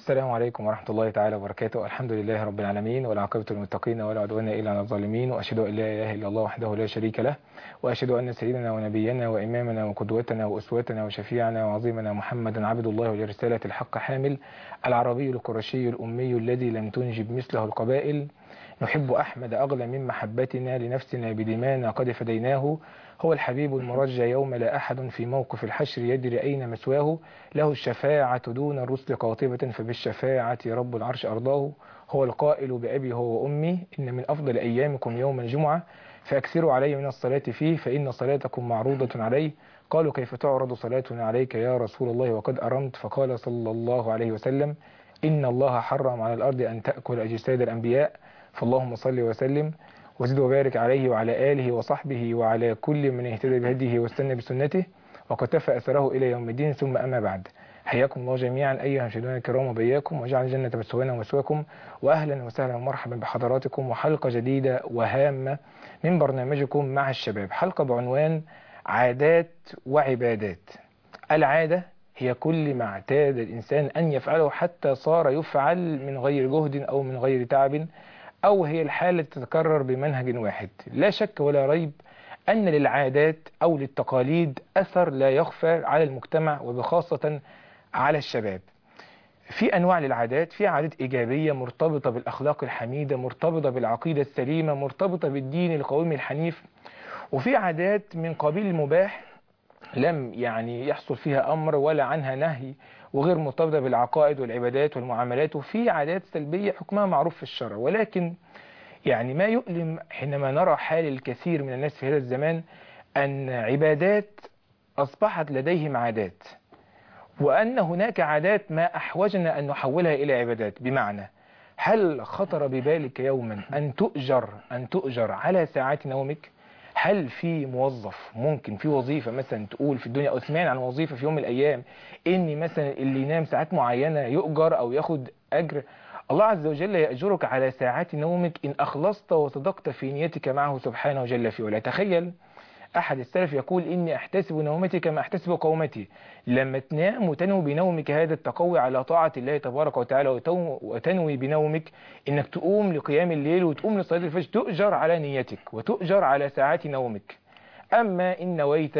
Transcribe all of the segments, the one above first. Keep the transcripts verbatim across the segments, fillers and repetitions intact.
السلام عليكم ورحمة الله تعالى وبركاته. الحمد لله رب العالمين، والعاقبة للمتقين، ولا عدوان إلا على الظالمين، وأشهد أن لا إله إلا الله وحده لا شريك له، وأشهد أن سيدنا ونبينا وإمامنا وقدوتنا وأسوتنا وشفيعنا وعظيمنا محمدا عبد الله ولرسالة الحق حامل، العربي القرشي الأمي الذي لم تنجب مثله القبائل، نحب أحمد أغلى من محبتنا لنفسنا بدمانا قد فديناه، هو الحبيب المرجى يوم لا أحد في موقف الحشر يدري أين مسواه، له الشفاعة دون الرسل قاطبة فبالشفاعة رب العرش أرضاه، هو القائل بأبي هو وأمي إن من أفضل أيامكم يوم الجمعة فأكثروا علي من الصلاة فيه فإن صلاتكم معروضة عليه. قالوا كيف تعرض صلاتنا عليك يا رسول الله وقد أرمت؟ فقال صلى الله عليه وسلم إن الله حرم على الأرض أن تأكل أجساد الأنبياء، فاللهم صل وسلم وزد وبارك عليه وعلى آله وصحبه وعلى كل من اهتدى بهديه واستنى بسنته وقتفى أثره إلى يوم الدين. ثم أما بعد، حياكم الله جميعا أيها المشاهدون الكرام وبياكم، وجعل الجنة مسوانا ومسواكم، وأهلا وسهلا ومرحبا بحضراتكم وحلقة جديدة وهامة من برنامجكم مع الشباب، حلقة بعنوان عادات وعبادات. العادة هي كل ما اعتاد الإنسان أن يفعله حتى صار يفعل من غير جهد أو من غير تعب، أو هي الحالة تتكرر بمنهج واحد. لا شك ولا ريب أن للعادات أو للتقاليد أثر لا يخفى على المجتمع وبخاصة على الشباب. في أنواع للعادات، في عادات إيجابية مرتبطة بالأخلاق الحميدة، مرتبطة بالعقيدة السليمة، مرتبطة بالدين القويم الحنيف، وفي عادات من قبيل المباح لم يعني يحصل فيها أمر ولا عنها نهي، وغير مرتبطة بالعقائد والعبادات والمعاملات، وفي عادات سلبية حكمها معروف في الشرع. ولكن يعني ما يؤلم حينما نرى حال الكثير من الناس في هذا الزمان أن عبادات أصبحت لديهم عادات، وأن هناك عادات ما أحوجنا أن نحولها إلى عبادات. بمعنى، هل خطر ببالك يوما أن تؤجر أن تؤجر على ساعات نومك؟ هل في موظف ممكن في وظيفة مثلا تقول في الدنيا، أو سمعنا عن وظيفة في يوم من الأيام إن مثلا اللي ينام ساعات معينة يؤجر أو ياخد أجر؟ الله عز وجل يأجرك على ساعات نومك إن أخلصت وصدقت في نيتك معه سبحانه جل في علاه. تخيل أحد السلف يقول إني أحتسب نومتي كما أحتسب قومتي. لما تنام وتنوي بنومك هذا التقوي على طاعة الله تبارك وتعالى، وتنوي بنومك إنك تقوم لقيام الليل وتقوم لصلاة الفجر، تؤجر على نيتك وتؤجر على ساعات نومك. أما إن نويت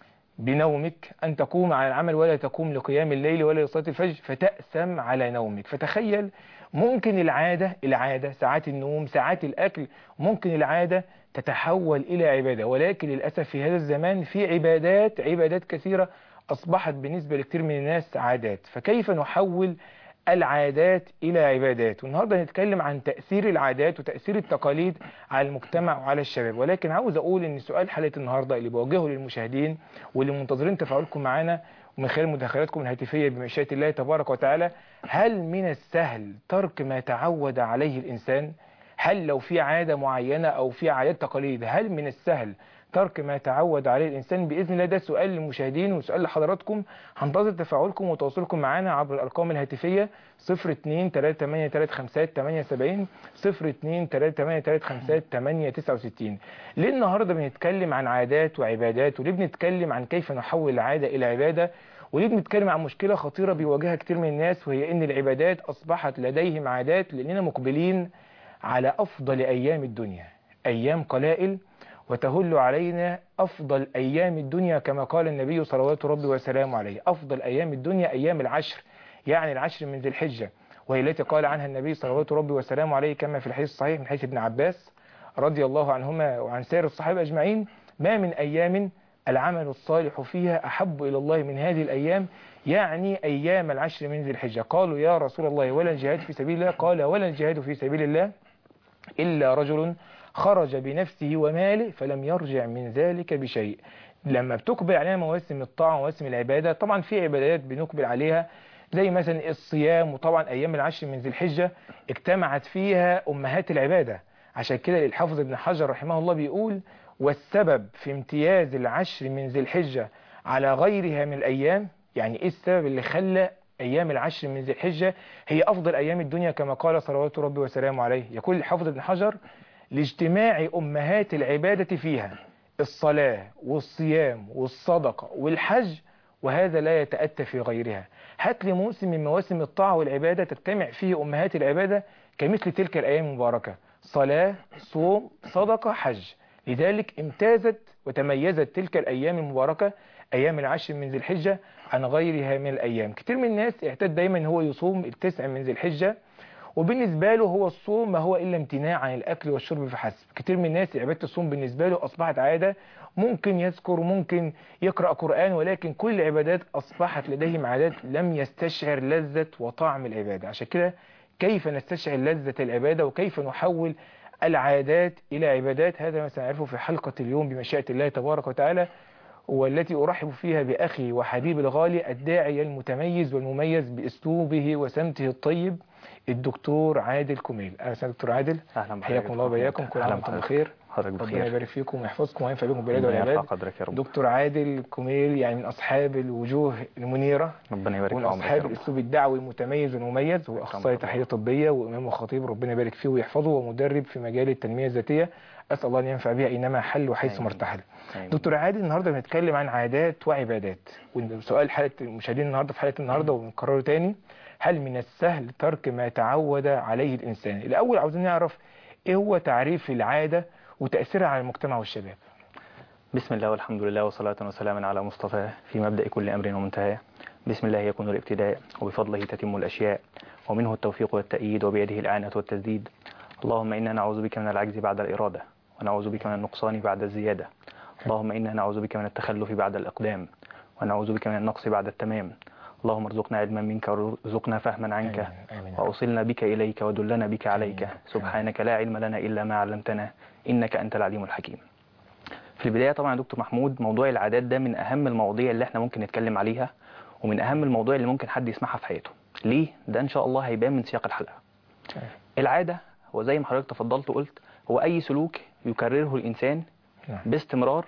بنومك أن تقوم على العمل ولا تقوم لقيام الليل ولا لصلاة الفجر فتأثم على نومك. فتخيل، ممكن العادة العادة ساعات النوم، ساعات الأكل، ممكن العادة تتحول إلى عبادة. ولكن للأسف في هذا الزمان في عبادات عبادات كثيرة أصبحت بالنسبة لكثير من الناس عادات. فكيف نحول العادات إلى عبادات؟ والنهاردة هنتكلم عن تأثير العادات وتأثير التقاليد على المجتمع وعلى الشباب. ولكن عاوز أقول إن سؤال حلقة النهاردة اللي بوجهه للمشاهدين واللي منتظرين تفاعلكم معنا ومن خلال مداخلاتكم الهاتفية بمشيئة الله تبارك وتعالى، هل من السهل ترك ما تعود عليه الإنسان؟ هل لو في عادة معينة أو في عادات تقاليد، هل من السهل ترك ما تعود عليه الإنسان؟ بإذن الله ده سؤال للمشاهدين وسؤال لحضراتكم. هنتظر تفاعلكم وتواصلكم معنا عبر الأرقام الهاتفية صفر اتنين تلاتة تمانية تلاتة خمسة تمانية سبعين صفر اتنين تلاتة تمانية تلاتة خمسة تمانية تسعة وستين. ليه النهاردة بنتكلم عن عادات وعبادات؟ وليه بنتكلم عن كيف نحول العادة إلى عبادة؟ وليه بنتكلم عن مشكلة خطيرة بيواجهها كتير من الناس، وهي إن العبادات أصبحت لديهم عادات، لأننا مقبلين على أفضل أيام الدنيا، أيام قلائل وتهل علينا أفضل أيام الدنيا، كما قال النبي صلوات ربي وسلامه عليه: أفضل أيام الدنيا أيام العشر، يعني العشر من ذي الحجة، وهي التي قال عنها النبي صلوات ربي وسلامه عليه كما في الحديث الصحيح من حديث ابن عباس رضي الله عنهما وعن سائر الصحابة أجمعين: ما من أيام العمل الصالح فيها أحب إلى الله من هذه الأيام، يعني أيام العشر من ذي الحجة. قالوا يا رسول الله ولا الجهاد في سبيل الله؟ قال ولا الجهاد في سبيل الله إلا رجل خرج بنفسه وماله فلم يرجع من ذلك بشيء. لما بتقبل علينا مواسم الطاعة ومواسم العبادة، طبعا في عبادات بنقبل عليها زي مثلا الصيام، وطبعا أيام العشر من ذي الحجة اجتمعت فيها أمهات العبادة. عشان كده الحافظ ابن حجر رحمه الله بيقول: والسبب في امتياز العشر من ذي الحجة على غيرها من الأيام، يعني إيه السبب اللي خلى أيام العشر من ذي الحجة هي أفضل أيام الدنيا كما قال صلوات ربي وسلامه عليه؟ يقول الحافظ ابن حجر: لاجتماع أمهات العبادة فيها، الصلاة والصيام والصدقة والحج وهذا لا يتأتى في غيرها. هات لي موسم من مواسم الطاعة والعبادة تجتمع فيه أمهات العبادة كمثل تلك الأيام المباركة، صلاة، صوم، صدقة، حج. لذلك امتازت وتميزت تلك الأيام المباركة أيام العشر من ذي الحجة عن غيرها من الأيام. كتير من الناس اعتاد دايما هو يصوم التسع من ذي الحجة، وبالنسبة له هو الصوم ما هو إلا امتناع عن الأكل والشرب فحسب. كتير من الناس عبادة الصوم بالنسبة له أصبحت عادة، ممكن يذكر ممكن يقرأ قرآن، ولكن كل العبادات أصبحت لديهم عادات لم يستشعر لذة وطعم العبادة. عشان كده كيف نستشعر لذة العبادة وكيف نحول العادات إلى عبادات، هذا ما سنعرفه في حلقة اليوم بمشيئة الله تبارك وتعالى، والتي أرحب فيها بأخي وحبيبي الغالي الداعية المتميز والمميز بأسلوبه وسمته الطيب الدكتور عادل كوميل. أهلا دكتور عادل، حياكم الله وبياكم، كل عام وانتم بخير، ربنا يبارك فيكم ويحفظكم وينفع بكم بالبلاد والعباد. دكتور عادل كوميل يعني من أصحاب الوجوه المنيرة، ربنا يبارك فيكم، ومن أصحاب الأسلوب الدعوي المتميز والمميز، هو أخصائي تحليل طبية وإمام وخطيب، ربنا يبارك فيه ويحفظه، ومدرب في مجال التنمية الذاتية، أسأل الله أن ينفع بها أينما حل وحيث ما ارتحل. دكتور عادل، النهارده بنتكلم عن عادات وعبادات، وسؤال حلقة المشاهدين النهارده في حلقة النهارده وبنكرره تاني: هل من السهل ترك ما تعود عليه الإنسان؟ الأول عاوزين نعرف إيه هو تعريف العادة وتأثيرها على المجتمع والشباب. بسم الله والحمد لله والصلاة والسلام على مصطفى في مبدأ كل أمر ومنتهى. بسم الله يكون الابتداء وبفضله تتم الأشياء ومنه التوفيق والتأييد وبيده الإعانة والتسديد. اللهم إنا نعوذ بك من العجز بعد الإرادة، ونعوذ بك من النقصان بعد الزيادة. اللهم إنا نعوذ بك من التخلف بعد الإقدام، ونعوذ بك من النقص بعد التمام. اللهم ارزقنا علما منك وارزقنا فهما عنك، آمين. آمين. وأوصلنا بك إليك ودلنا بك عليك، آمين. سبحانك لا علم لنا إلا ما علمتنا إنك أنت العليم الحكيم. في البداية طبعا يا دكتور محمود، موضوع العادات ده من أهم المواضيع اللي احنا ممكن نتكلم عليها، ومن أهم المواضيع اللي ممكن حد يسمعها في حياته. ليه؟ ده إن شاء الله هيبان من سياق الحلقة. آمين. العادة هو زي ما حضرتك تفضلت وقلت، هو أي سلوك يكرره الإنسان آمين. باستمرار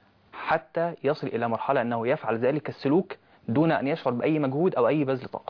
حتى يصل إلى مرحلة أنه يفعل ذلك السلوك دون أن يشعر بأي مجهود أو أي بذل طاقة،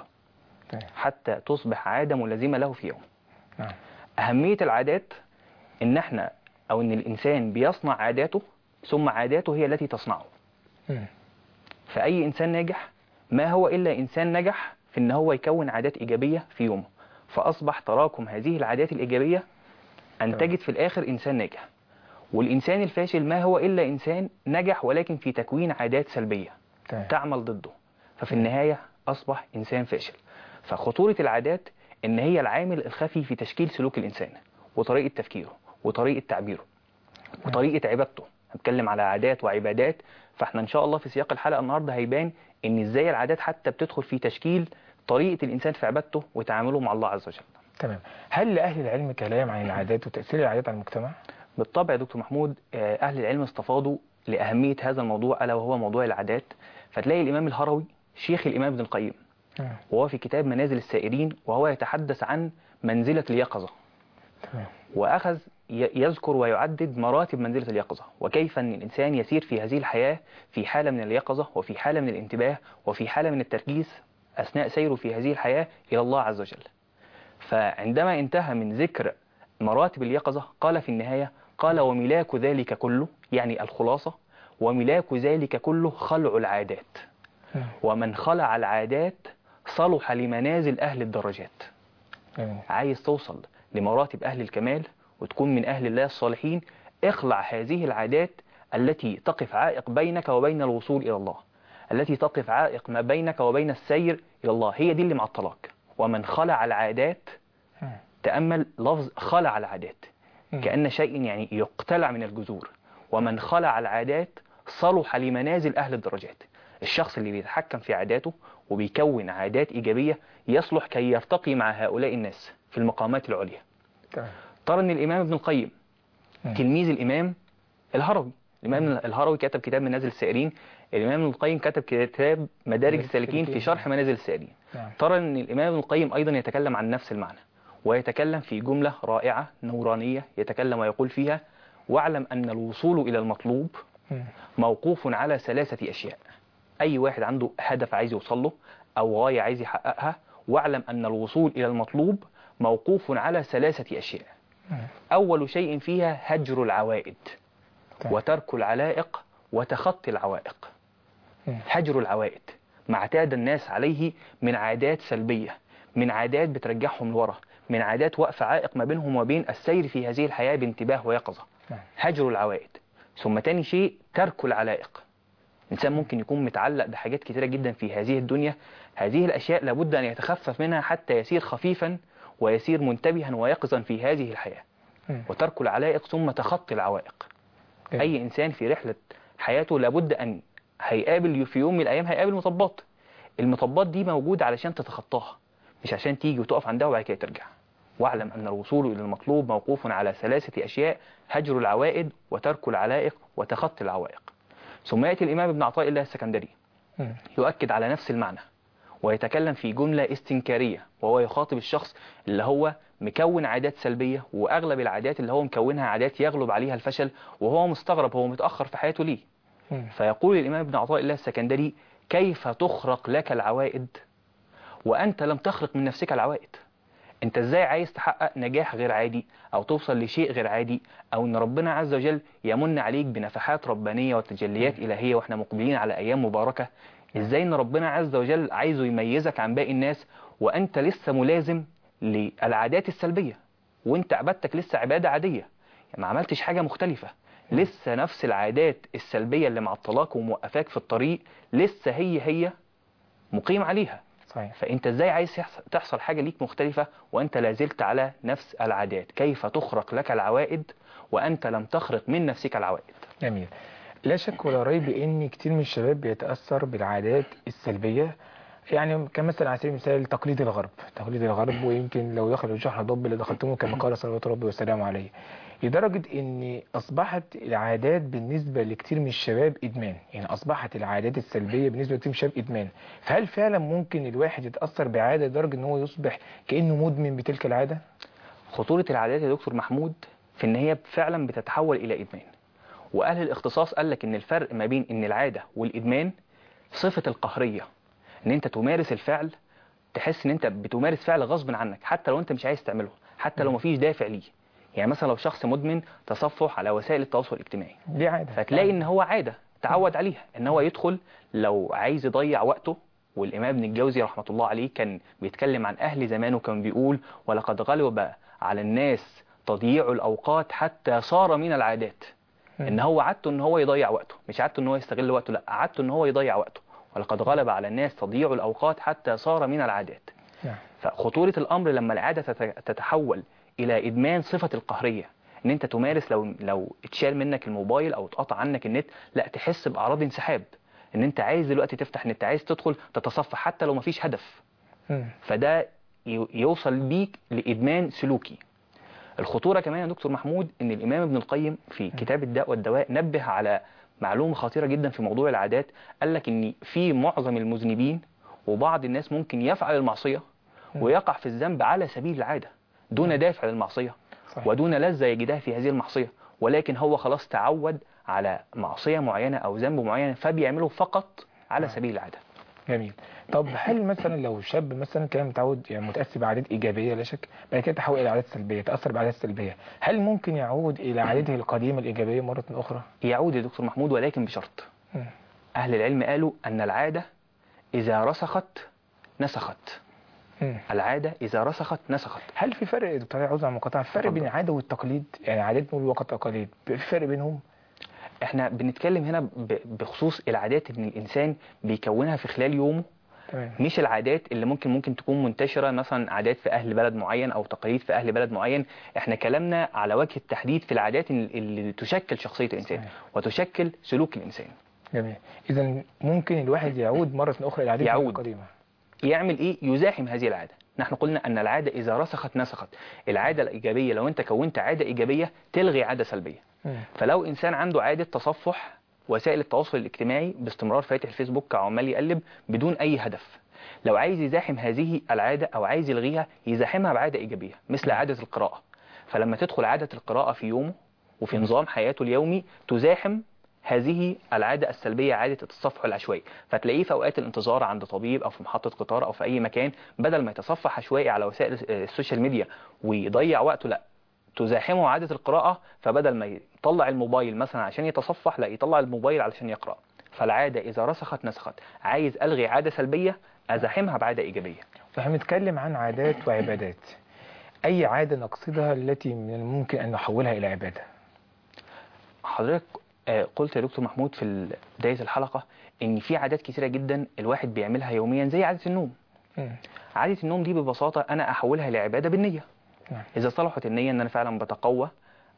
حتى تصبح عادة ملازمة له في يوم. نعم. أهمية العادات إن احنا أو إن الإنسان بيصنع عاداته، ثم عاداته هي التي تصنعه. م. فأي إنسان ناجح ما هو إلا إنسان نجح في إن هو يكون عادات إيجابية في يومه، فأصبح تراكم هذه العادات الإيجابية أنتجت في الآخر إنسان ناجح. والإنسان الفاشل ما هو إلا إنسان نجح ولكن في تكوين عادات سلبية تعمل ضده، ففي النهاية أصبح إنسان فاشل. فخطورة العادات إن هي العامل الخفي في تشكيل سلوك الإنسان وطريقة تفكيره وطريقة تعبيره وطريقة عبادته. هنتكلم على عادات وعبادات، فاحنا إن شاء الله في سياق الحلقة النهاردة هيبان إن إزاي العادات حتى بتدخل في تشكيل طريقة الإنسان في عبادته وتعامله مع الله عز وجل. تمام. هل لأهل العلم كلام عن العادات وتأثير العادات على المجتمع؟ بالطبع يا دكتور محمود، أهل العلم استفاضوا لأهمية هذا الموضوع، ألا وهو موضوع العادات. فتلاقي الإمام الهروي شيخ الإمام ابن القيم وهو في كتاب منازل السائرين وهو يتحدث عن منزلة اليقظة، وأخذ يذكر ويعدد مراتب منزلة اليقظة، وكيف أن الإنسان يسير في هذه الحياة في حالة من اليقظة وفي حالة من الانتباه وفي حالة من التركيز أثناء سيره في هذه الحياة إلى الله عز وجل. فعندما انتهى من ذكر مراتب اليقظة قال في النهاية، قال: وملاك ذلك كله، يعني الخلاصة، وملاك ذلك كله خلع العادات، ومن خلع العادات صلح لمنازل أهل الدرجات. عايز توصل لمراتب أهل الكمال وتكون من أهل الله الصالحين، اخلع هذه العادات التي تقف عائق بينك وبين الوصول إلى الله، التي تقف عائق ما بينك وبين السير إلى الله، هي دي اللي معطلاك. ومن خلع العادات، تأمل لفظ خلع العادات كأن شيء يعني يقتلع من الجذور. ومن خلع العادات صلح لمنازل أهل الدرجات. الشخص اللي بيتحكم في عاداته وبيكون عادات إيجابية يصلح كي يرتقي مع هؤلاء الناس في المقامات العليا. ترى أن الإمام ابن القيم تلميذ الإمام الهروي. الإمام الهروي كتب كتاب منازل السائرين، الإمام ابن القيم كتب كتاب مدارج السالكين في شرح منازل السائرين. ترى أن الإمام ابن القيم أيضا يتكلم عن نفس المعنى، ويتكلم في جملة رائعة نورانية يتكلم ويقول فيها: واعلم أن الوصول إلى المطلوب موقوف على ثلاثة أشياء. أي واحد عنده هدف عايز يوصل له أو غاية عايز يحققها، واعلم أن الوصول إلى المطلوب موقوف على ثلاثة أشياء. أول شيء فيها هجر العوائد، وترك العلائق، وتخطي العوائق. هجر العوائد ما اعتاد الناس عليه من عادات سلبية، من عادات بترجعهم لورا، من عادات وقف عائق ما بينهم وبين السير في هذه الحياة بانتباه ويقظة. هجر العوائد. ثم تاني شيء ترك العلائق. الإنسان ممكن يكون متعلق بحاجات كتيرة جدا في هذه الدنيا، هذه الأشياء لابد أن يتخفف منها حتى يسير خفيفا ويسير منتبها ويقظا في هذه الحياة. وترك العلائق ثم تخطي العوائق. أي إنسان في رحلة حياته لابد أن هيقابل في يوم من الأيام هيقابل مطبات. المطبات دي موجودة علشان تتخطاها، مش عشان تيجي وتقف عندها وبعد كده ترجع. واعلم أن الوصول إلى المطلوب موقوف على ثلاثة أشياء: هجر العوائد وترك العلائق وتخطي العوائق. ثم يأتي الإمام ابن عطاء الله السكندري يؤكد على نفس المعنى ويتكلم في جملة استنكارية، وهو يخاطب الشخص اللي هو مكون عادات سلبية، وأغلب العادات اللي هو مكونها عادات يغلب عليها الفشل، وهو مستغرب هو متأخر في حياته ليه. فيقول الإمام ابن عطاء الله السكندري: كيف تخرق لك العوائد وأنت لم تخرق من نفسك العوائد؟ أنت إزاي عايز تحقق نجاح غير عادي أو توصل لشيء غير عادي، أو أن ربنا عز وجل يمن عليك بنفحات ربانية وتجليات إلهية وإحنا مقبلين على أيام مباركة؟ إزاي أن ربنا عز وجل عايزه يميزك عن باقي الناس وأنت لسه ملازم للعادات السلبية، وأنت عبادتك لسه عبادة عادية، يعني ما عملتش حاجة مختلفة، لسه نفس العادات السلبية اللي معطلاك وموقفاك في الطريق لسه هي هي مقيم عليها. صحيح. فأنت إزاي عايز تحصل حاجة ليك مختلفة وأنت لازلت على نفس العادات؟ كيف تخرق لك العوائد وأنت لم تخرق من نفسك العوائد؟ جميل. لا شك ولا ريب ان كتير من الشباب بيتأثر بالعادات السلبية، يعني كمثلا على سبيل المثال تقليد الغرب، تقليد الغرب، ويمكن لو دخلوا الجحر ضب اللي دخلتموه كما قال صلوات ربي والسلام عليه، لدرجة ان اصبحت العادات بالنسبة لكتير من الشباب ادمان، يعني اصبحت العادات السلبية بالنسبة لكتير من الشباب ادمان. فهل فعلا ممكن الواحد يتأثر بعادة لدرجة ان هو يصبح كأنه مدمن بتلك العادة؟ خطورة العادات يا دكتور محمود في ان هي فعلا بتتحول الى ادمان. واهل الاختصاص قال لك ان الفرق ما بين ان العادة والادمان صفة القهرية، ان انت تمارس الفعل تحس ان انت بتمارس فعل غصب عنك حتى لو انت مش عايز تعمله، حتى لو مفيش دافع ليه. يعني مثلا لو شخص مدمن تصفح على وسائل التواصل الاجتماعي، دي عادة، فتلاقي ان هو عادة تعود عليها، ان هو يدخل لو عايز يضيع وقته. والامام ابن الجوزي رحمة الله عليه كان بيتكلم عن اهل زمانه، كان بيقول: ولقد غلب على الناس تضييع الاوقات حتى صار من العادات. ان هو عادته ان هو يضيع وقته، مش عادته ان هو يستغل وقته، لا عادته ان هو يضيع وقته. ولقد غلب على الناس تضييع الاوقات حتى صار من العادات. فخطورة الامر لما العادة تتحول الى ادمان صفة القهرية، ان انت تمارس لو لو اتشال منك الموبايل او اتقطع عنك النت، لا تحس باعراض انسحاب، ان انت عايز دلوقتي تفتح نت، عايز تدخل تتصفح حتى لو مفيش هدف. فده يوصل بيك لادمان سلوكي. الخطورة كمان يا دكتور محمود ان الامام ابن القيم في كتاب الداء والدواء نبه على معلومة خطيرة جدا في موضوع العادات. قال لك ان في معظم المذنبين وبعض الناس ممكن يفعل المعصية ويقع في الذنب على سبيل العادة دون دافع للمعصية ودون لذة يجدها في هذه المعصية، ولكن هو خلاص تعود على معصية معينة أو ذنب معين فبيعمله فقط على سبيل العادة. جميل. طب هل مثلا لو شاب مثلا كان متعود يعني متأثر بعادات إيجابية لا شك، بعد كده تحول إلى عادات سلبية، تأثر بعادات سلبية، هل ممكن يعود إلى عادته القديمة الإيجابية مرة أخرى؟ يعود يا دكتور محمود، ولكن بشرط. م. أهل العلم قالوا أن العادة إذا رسخت نسخت. العادة إذا رسخت نسخت. هل في فرق يا دكتور عاوز على مقاطعة، فرق بين العادة والتقليد؟ يعني عادات نقول وقت تقاليد، في فرق بينهم؟ احنا بنتكلم هنا بخصوص العادات ان الانسان بيكونها في خلال يومه. تمام. مش العادات اللي ممكن ممكن تكون منتشرة، مثلا عادات في اهل بلد معين او تقاليد في اهل بلد معين. احنا كلامنا على وجه التحديد في العادات اللي تشكل شخصية الانسان. صحيح. وتشكل سلوك الانسان. جميل. اذا ممكن الواحد يعود مرة اخرى الى عادته القديمة. يعمل ايه؟ يزاحم هذه العادة. نحن قلنا ان العادة اذا رسخت نسخت. العادة الايجابية لو انت كونت عادة ايجابية تلغي عادة سلبية. م. فلو انسان عنده عادة تصفح وسائل التواصل الاجتماعي باستمرار، فاتح الفيسبوك عمال يقلب بدون اي هدف، لو عايز يزاحم هذه العادة او عايز يلغيها يزاحمها بعادة ايجابية مثل عادة القراءة. فلما تدخل عادة القراءة في يومه وفي نظام حياته اليومي تزاحم هذه العادة السلبية، عادة التصفح العشوائي. فتلاقيه في أوقات الانتظار عند طبيب أو في محطة قطار أو في أي مكان، بدل ما يتصفح عشوائي على وسائل السوشيال ميديا ويضيع وقته، لا تزاحمه عادة القراءة. فبدل ما يطلع الموبايل مثلا عشان يتصفح، لا يطلع الموبايل علشان يقرأ. فالعادة إذا رسخت نسخت. عايز ألغي عادة سلبية أزاحمها بعادة إيجابية. فهنتكلم عن عادات وعبادات. أي عادة نقصدها التي من الممكن أن نحولها إلى عبادة؟ حضرتك قلت يا دكتور محمود في بداية الحلقة إن في عادات كثيرة جدا الواحد بيعملها يوميا زي عادة النوم. م. عادة النوم دي ببساطة أنا أحولها لعبادة بالنية. م. إذا صلحت النية أن أنا فعلا بتقوى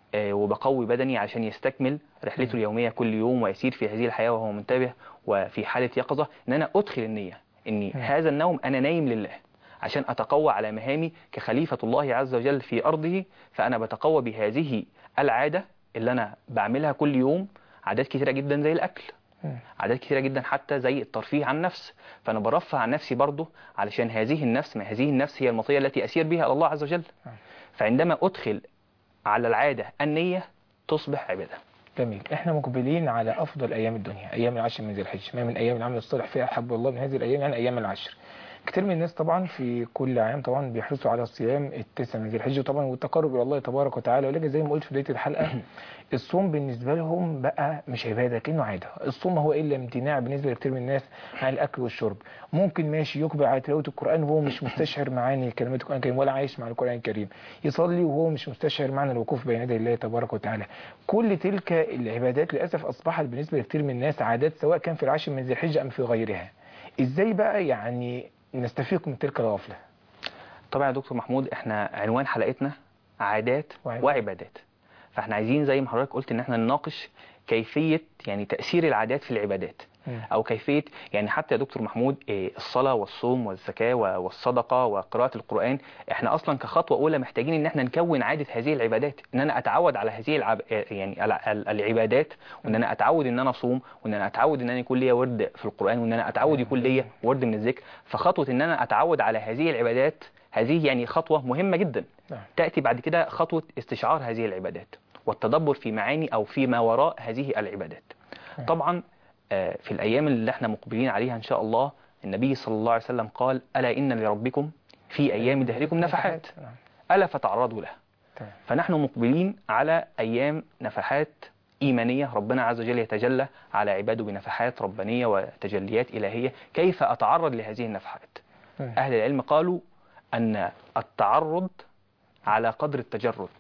وبقوي بدني عشان يستكمل رحلته اليومية كل يوم ويسير في هذه الحياة وهو منتبه وفي حالة يقظة، إن أنا أدخل النية إني م. هذا النوم أنا نايم لله عشان أتقوى على مهامي كخليفة الله عز وجل في أرضه. فأنا بتقوى بهذه العادة اللي أنا بعملها كل يوم. عادات كثيرة جدا زي الأكل، عادات كثيرة جدا حتى زي الترفيه عن النفس. فأنا برفع عن نفسي برضه علشان هذه النفس، ما هذه النفس هي المطية التي أسير بها على الله عز وجل. فعندما أدخل على العادة النية تصبح عبادة. جميل. احنا مقبلين على أفضل أيام الدنيا، أيام العشر من ذي الحجة. ما من أيام العمل الصالح فيها أحب الله من هذه الأيام، يعني أيام العشر. كتير من الناس طبعا في كل عام طبعا بيحرصوا على صيام التسع من ذي الحجة طبعا والتقرب الى الله تبارك وتعالى. ولكن زي ما قلت في بدايه الحلقه الصوم بالنسبه لهم بقى مش عباده، كأنه عاده. الصوم هو الا امتناع بالنسبه لكتير من الناس عن الاكل والشرب. ممكن ماشي يقبل على تلاوه القران وهو مش مستشعر معاني كلمات القران الكريم ولا عايش مع القران الكريم، يصلي وهو مش مستشعر معنى الوقوف بين يدي الله تبارك وتعالى. كل تلك العبادات للاسف اصبحت بالنسبه لكتير من الناس عادات، سواء كان في العشر من ذي الحجه ام في غيرها. ازاي بقى يعني نستفيق من تلك الغفلة؟ طبعا يا دكتور محمود احنا عنوان حلقتنا عادات وعبادات, وعبادات. فاحنا عايزين زي ما حضرتك قلت ان احنا نناقش كيفية يعني تأثير العادات في العبادات. م. او كيفية يعني حتى يا دكتور محمود الصلاة والصوم والزكاة والصدقة وقراءة القرآن، احنا اصلا كخطوة اولى محتاجين ان احنا نكون عادة هذه العبادات، ان انا اتعود على هذه العب... يعني العبادات، وان انا اتعود ان انا اصوم، وان انا اتعود ان انا يكون ليا ورد في القرآن، وان انا اتعود يكون ليا ورد من الذكر. فخطوة ان انا اتعود على هذه العبادات هذه يعني خطوة مهمة جدا. تأتي بعد كده خطوة استشعار هذه العبادات والتدبر في معاني او فيما وراء هذه العبادات. طبعا في الأيام اللي احنا مقبلين عليها إن شاء الله النبي صلى الله عليه وسلم قال ألا إن لربكم في أيام دهركم نفحات ألا فتعرضوا لها. فنحن مقبلين على أيام نفحات إيمانية، ربنا عز وجل يتجلى على عباده بنفحات ربانية وتجليات إلهية. كيف أتعرض لهذه النفحات؟ أهل العلم قالوا أن التعرض على قدر التجرد.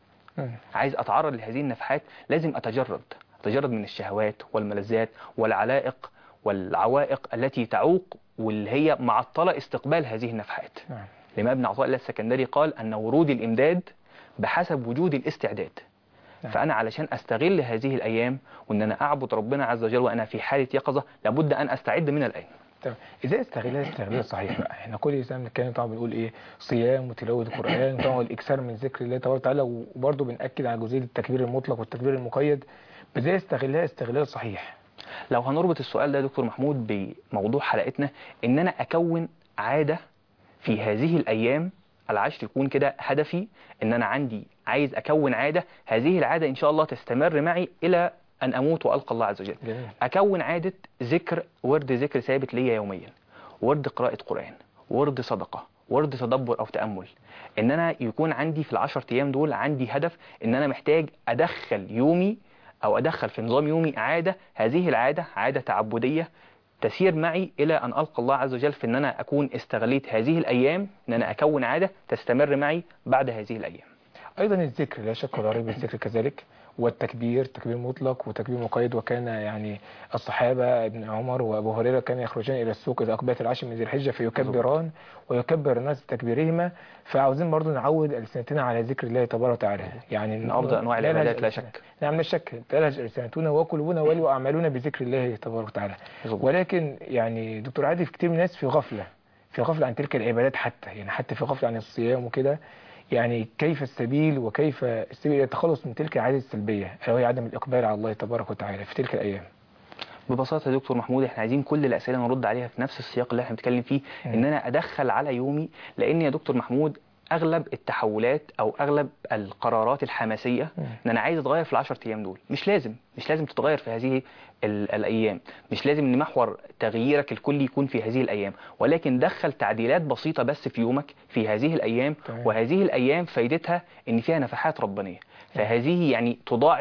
عايز أتعرض لهذه النفحات لازم أتجرد أتجرد من الشهوات والملذات والعلائق والعوائق التي تعوق واللي هي معطلة استقبال هذه النفحات. نعم. لما ابن عطاء الله السكندري قال أن ورود الإمداد بحسب وجود الاستعداد. نعم. فأنا علشان أستغل هذه الأيام وأن أنا أعبد ربنا عز وجل وأنا في حالة يقظة لابد أن أستعد من الآن. طيب ازاي استغلها استغلال صحيح بقى؟ احنا كل انسان بنتكلم طبعا بنقول ايه؟ صيام وتلاوه القران طبعا والاكثار من ذكر الله تبارك وتعالى، وبرضه بنأكد على جزئيه التكبير المطلق والتكبير المقيد. ازاي استغلها استغلال صحيح؟ لو هنربط السؤال ده يا دكتور محمود بموضوع حلقتنا، ان انا اكون عاده في هذه الايام العشر، يكون كده هدفي ان انا عندي عايز اكون عاده، هذه العاده ان شاء الله تستمر معي الى أن أموت وألقى الله عز وجل. جميل. أكون عادة ذكر، ورد ذكر ثابت ليا يوميا، ورد قراءة قرآن، ورد صدقة، ورد تدبر أو تأمل. إن أنا يكون عندي في العشر أيام دول عندي هدف إن أنا محتاج أدخل يومي أو أدخل في نظام يومي عادة، هذه العادة عادة تعبدية تسير معي إلى أن ألقى الله عز وجل، في إن أنا أكون استغليت هذه الأيام إن أنا أكون عادة تستمر معي بعد هذه الأيام. أيضا الذكر لا شك ولا ريب، الذكر كذلك، والتكبير تكبير مطلق وتكبير مقيد. وكان يعني الصحابة ابن عمر وابو هريرة كانوا يخرجان إلى السوق إذا أقبلت العشر من ذي الحجة فيكبران ويكبر الناس بتكبيرهما. فعاوزين برضو نعود ألسنتنا على ذكر الله تبارك وتعالى، يعني من أفضل أنواع العبادات لا شك. نعم لا شك، تلهج ألسنتنا وقلوبنا وأعمالنا بذكر الله تبارك وتعالى. ولكن يعني دكتور عادل في كتير من الناس في غفلة في غفلة عن تلك العبادات، حتى يعني حتى في غفلة عن الصيام وكده. يعني كيف السبيل وكيف السبيل الى التخلص من تلك العادة السلبية ألا وهي عدم الإقبال على الله تبارك وتعالى في تلك الأيام؟ ببساطة يا دكتور محمود احنا عايزين كل الأسئلة نرد عليها في نفس السياق اللي احنا بنتكلم فيه، م. ان انا ادخل على يومي. لان يا دكتور محمود اغلب التحولات او اغلب القرارات الحماسية م. ان انا عايز اتغير في العشر ايام دول، مش لازم مش لازم تتغير في هذه الايام، مش لازم ان محور تغييرك الكلي يكون في هذه الايام، ولكن دخل تعديلات بسيطة بس في يومك في هذه الايام. طيب. وهذه الايام فايدتها ان فيها نفحات ربانية، فهذه يعني تضاعف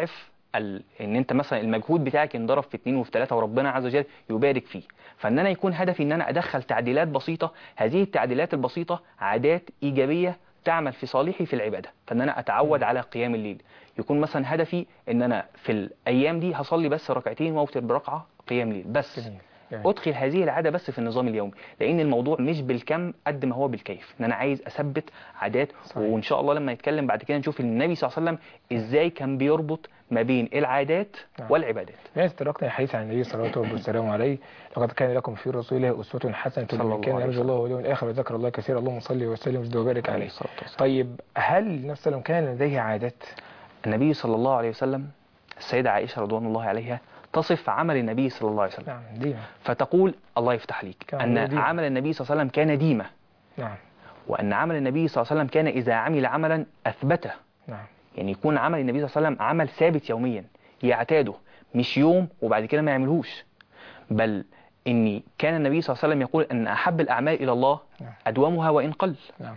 ال... ان انت مثلا المجهود بتاعك ينضرب في اتنين وفي تلاته وربنا عز وجل يبارك فيه. فان انا يكون هدفي ان انا ادخل تعديلات بسيطه، هذه التعديلات البسيطه عادات ايجابيه تعمل في صالحي في العباده، فان انا اتعود على قيام الليل. يكون مثلا هدفي ان انا في الايام دي هصلي بس ركعتين واوتر بركعه قيام ليل بس. جميل. ادخل هذه العاده بس في النظام اليومي، لان الموضوع مش بالكم قد ما هو بالكيف، ان انا عايز اثبت عادات. صحيح. وان شاء الله لما نتكلم بعد كده نشوف النبي صلى الله عليه وسلم ازاي كان بيربط ما بين العادات نعم. والعبادات. الناس تركنا الحديث عن النبي صلى الله والسلام عليه، لقد كان لكم في رسول الله اسوه حسنه لمن كان يرجو الله واليوم الاخر وذكر الله كثيرا، اللهم صل وسلم وزد وبارك عليه. طيب هل النبي صلى الله عليه وسلم كان لديه عادات؟ النبي صلى الله عليه وسلم السيده عائشه رضوان الله عليها تصف عمل النبي صلى الله عليه وسلم. نعم ديمة. فتقول الله يفتح ليك أن ديمة. عمل النبي صلى الله عليه وسلم كان ديمة. نعم. وأن عمل النبي صلى الله عليه وسلم كان إذا عمل عملا أثبته. نعم. يعني يكون عمل النبي صلى الله عليه وسلم عمل ثابت يوميا يعتاده، مش يوم وبعد كده ما يعملهوش، بل إني كان النبي صلى الله عليه وسلم يقول أن أحب الأعمال إلى الله نعم. أدومها وإن قل. نعم.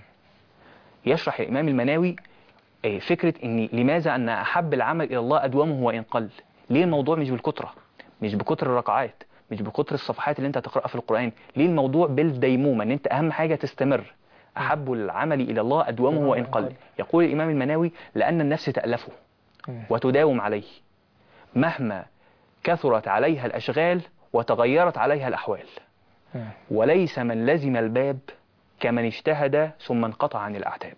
يشرح الإمام المناوي فكرة إن لماذا أن أحب العمل إلى الله أدومه وإن قل. ليه الموضوع مش بالكترة، مش بكتر الركعات، مش بكتر الصفحات اللي انت تقرأها في القرآن، ليه الموضوع بالديمومة، ان انت اهم حاجة تستمر. احب العمل الى الله ادومه وان قل. يقول الامام المناوي لان النفس تألفه وتداوم عليه مهما كثرت عليها الاشغال وتغيرت عليها الاحوال، وليس من لزم الباب كمن اجتهد ثم انقطع عن الاعتاب.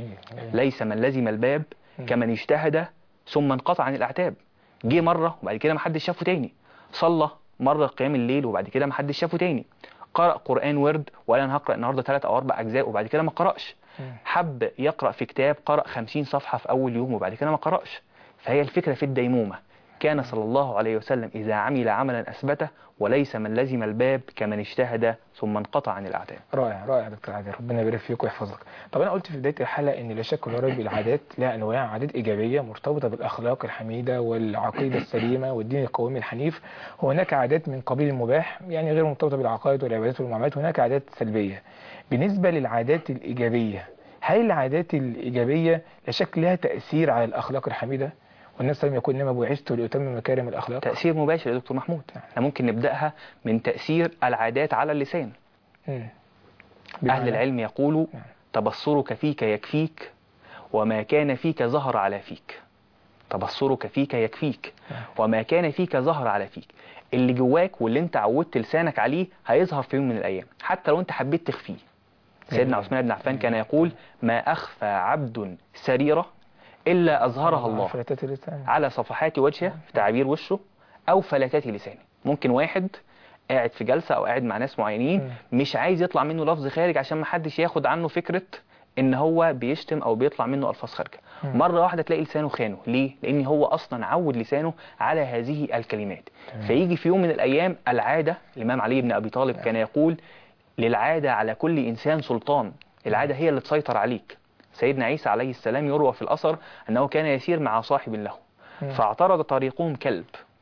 ليس من لزم الباب كمن اجتهد ثم انقطع عن الاعتاب. جه مرة وبعد كده ما حدش شافه تاني، صلى مرة قيام الليل وبعد كده ما حدش شافه تاني، قرأ قرآن ورد وقال انا هقرأ النهارده ثلاث او اربع اجزاء وبعد كده ما قرأش، حب يقرأ في كتاب قرأ خمسين صفحة في اول يوم وبعد كده ما قرأش. فهي الفكرة في الديمومة. كان صلى الله عليه وسلم إذا عمل عملا أثبته، وليس من لزم الباب كمن اجتهد ثم انقطع عن الأعداء. رائع رائع دكتور عادل، ربنا يبارك فيك ويحفظك. طب أنا قلت في بداية الحلقة إن لا شك ولا ريب العادات لها أنواع، عادات إيجابية مرتبطة بالأخلاق الحميدة والعقيدة السليمة والدين القويم الحنيف، وهناك عادات من قبيل المباح يعني غير مرتبطة بالعقائد والعبادات والمعاملات، وهناك عادات سلبية. بالنسبة للعادات الإيجابية، هل العادات الإيجابية لا شك لها تأثير على الأخلاق الحميدة؟ والناس لم يكن إنما بعثت لأتمم مكارم الأخلاق. تأثير مباشر يا دكتور محمود. احنا ممكن نبدأها من تأثير العادات على اللسان. أهل العلم يقولوا تبصرك فيك يكفيك وما كان فيك ظهر على فيك. تبصرك فيك يكفيك وما كان فيك ظهر على فيك. اللي جواك واللي انت عودت لسانك عليه هيظهر في يوم من الأيام حتى لو انت حبيت تخفيه. سيدنا عثمان بن عفان كان يقول ما أخفى عبد سريرة إلا أظهرها الله على صفحات وجهه في تعابير وشه أو فلتات لسانه. ممكن واحد قاعد في جلسة أو قاعد مع ناس معينين مش عايز يطلع منه لفظ خارج عشان ما حدش ياخد عنه فكرة إن هو بيشتم أو بيطلع منه ألفاظ خارجة. مرة واحدة تلاقي لسانه خانه. ليه؟ لأن هو أصلا عود لسانه على هذه الكلمات. فيجي في يوم من الأيام العادة. الإمام علي بن أبي طالب كان يقول للعادة على كل إنسان سلطان. العادة هي اللي تسيطر عليك. سيدنا عيسى عليه السلام يروى في الأثر أنه كان يسير مع صاحب له فاعترض طريقهم كلب،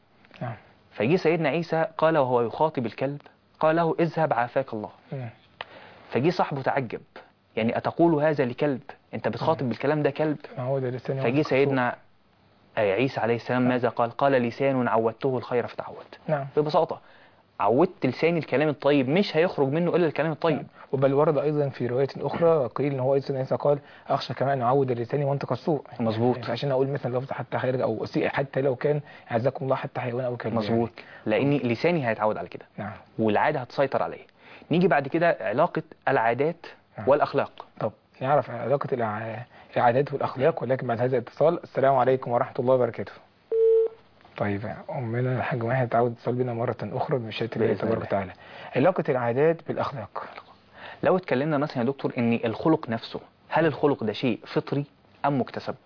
فجي سيدنا عيسى قال وهو يخاطب الكلب قال له اذهب عافاك الله. فجي صاحبه تعجب، يعني أتقول هذا لكلب؟ أنت بتخاطب بالكلام ده كلب؟ فجي سيدنا عيسى عليه السلام ماذا قال؟ قال لسان عودته الخير فتعود. ببساطة عودت لساني الكلام الطيب مش هيخرج منه إلا الكلام الطيب. وبل ورد أيضا في رواية أخرى قيل إن هو سيدنا عيسى قال أخشى كمان أن أعود لساني منطق السوء. مظبوط. يعني عشان أقول مثلا لفظ حتى خارج أو أسيء حتى لو كان عزكم الله حتى حيوان أو كلب. مظبوط. يعني. لأن لساني هيتعود على كده. نعم. والعادة هتسيطر عليه. نيجي بعد كده علاقة العادات نعم. والأخلاق. طب نعرف علاقة العادات والأخلاق، ولكن بعد هذا الاتصال. السلام عليكم ورحمة الله وبركاته. طيب أمنا الحاج واحد تعود اتصال بنا مرة أخرى بمشيئة الله تبارك وتعالى. علاقة العادات بالأخلاق. لو اتكلمنا مثلا يا دكتور إن الخلق نفسه، هل الخلق ده شيء فطري أم مكتسب؟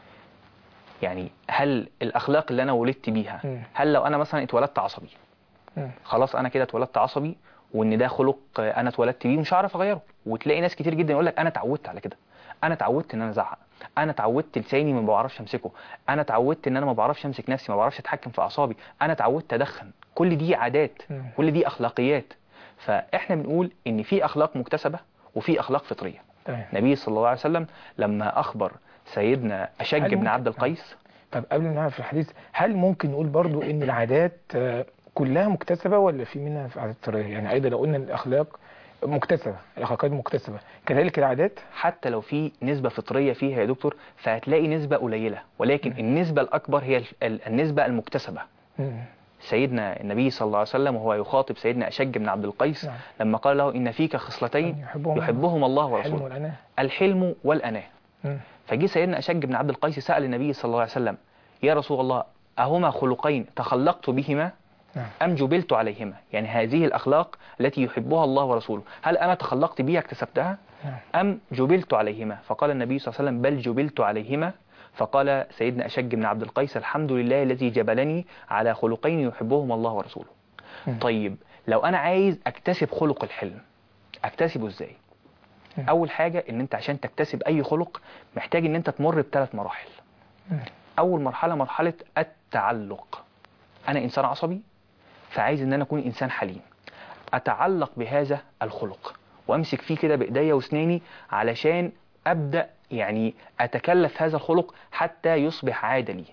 يعني هل الأخلاق اللي أنا ولدت بيها م. هل لو أنا مثلا اتولدت عصبي م. خلاص أنا كده اتولدت عصبي وإن ده خلق أنا اتولدت بيه مش هعرف أغيره؟ وتلاقي ناس كتير جدا يقول لك أنا اتعودت على كده، أنا اتعودت إن أنا أزعق، انا اتعودت لساني ما بعرفش امسكه، انا اتعودت ان انا ما بعرفش امسك نفسي، ما بعرفش اتحكم في اعصابي، انا اتعودت ادخن. كل دي عادات، كل دي اخلاقيات. فاحنا بنقول ان في اخلاق مكتسبه وفي اخلاق فطريه. النبي صلى الله عليه وسلم لما اخبر سيدنا اشج بن عبد القيس طب قبل ما نعرف الحديث، هل ممكن نقول برضو ان العادات كلها مكتسبة ولا في منها في عادات طرية؟ يعني ايضا لو قلنا الاخلاق مكتسبة، الاخلاقيات مكتسبة، كذلك العادات. حتى لو في نسبة فطرية فيها يا دكتور فهتلاقي نسبة قليلة، ولكن م. النسبة الأكبر هي النسبة المكتسبة. م. سيدنا النبي صلى الله عليه وسلم وهو يخاطب سيدنا أشج بن عبد القيس نعم. لما قال له إن فيك خصلتين يحبهم, يحبهم الله ورسوله، الحلم, الحلم والأناة. فجي سيدنا أشج بن عبد القيس سأل النبي صلى الله عليه وسلم يا رسول الله أهما خلقين تخلقت بهما أم جبلت عليهما؟ يعني هذه الأخلاق التي يحبها الله ورسوله هل أنا تخلقت بها اكتسبتها أم جبلت عليهما؟ فقال النبي صلى الله عليه وسلم بل جبلت عليهما. فقال سيدنا أشج بن عبد القيس الحمد لله الذي جبلني على خلقين يحبهم الله ورسوله. طيب لو أنا عايز أكتسب خلق الحلم أكتسبه إزاي؟ أول حاجة إن أنت عشان تكتسب أي خلق محتاج إن أنت تمر بثلاث مراحل. أول مرحلة مرحلة التعلق. أنا إنسان عصبي فعايز ان انا اكون انسان حليم، اتعلق بهذا الخلق وامسك فيه كده بايديا واسناني علشان ابدا يعني اتكلف هذا الخلق حتى يصبح عاده لي.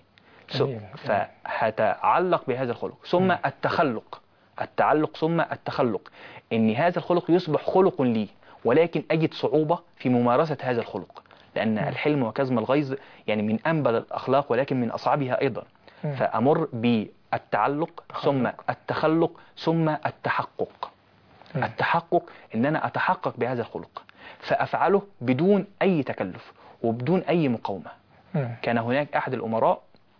فهتعلق بهذا الخلق ثم التخلق، التعلق ثم التخلق، ان هذا الخلق يصبح خلق لي ولكن اجد صعوبة في ممارسة هذا الخلق، لان الحلم وكظم الغيظ يعني من انبل الاخلاق ولكن من اصعبها ايضا. فامر ب التعلق ثم التخلق ثم التحقق. م. التحقق ان انا اتحقق بهذا الخلق فافعله بدون اي تكلف وبدون اي مقاومة. م. كان هناك احد الامراء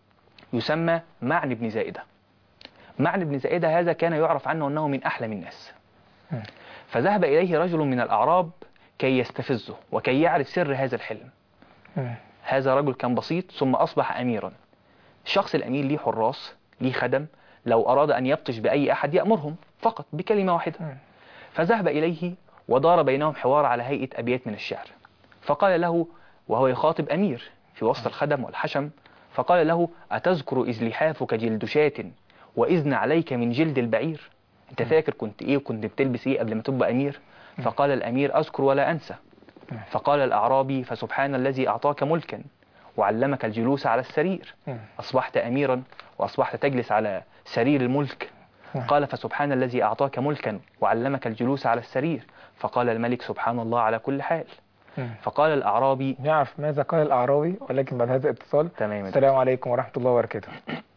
يسمى معن بن زائدة. معن بن زائدة هذا كان يعرف عنه انه من احلم الناس. م. فذهب اليه رجل من الاعراب كي يستفزه وكي يعرف سر هذا الحلم. م. هذا رجل كان بسيط ثم اصبح اميرا. الشخص الامير ليه حراس ليه خدم، لو أراد أن يبطش بأي أحد يأمرهم فقط بكلمة واحدة. فذهب إليه ودار بينهم حوار على هيئة أبيات من الشعر، فقال له وهو يخاطب أمير في وسط الخدم والحشم، فقال له أتذكر إذ لحافك جلد شاة وإذن عليك من جلد البعير؟ أنت فاكر كنت إيه وكنت بتلبس إيه قبل ما تبقى أمير؟ فقال الأمير أذكر ولا أنسى. فقال الأعرابي فسبحان الذي أعطاك ملكا وعلمك الجلوس على السرير، أصبحت أميرا وأصبحت تجلس على سرير الملك. قال فسبحان الذي أعطاك ملكا وعلمك الجلوس على السرير. فقال الملك سبحان الله على كل حال. فقال الأعرابي نعرف ماذا قال الأعرابي ولكن بعد هذا الاتصال. تمام. السلام عليكم ورحمة الله وبركاته.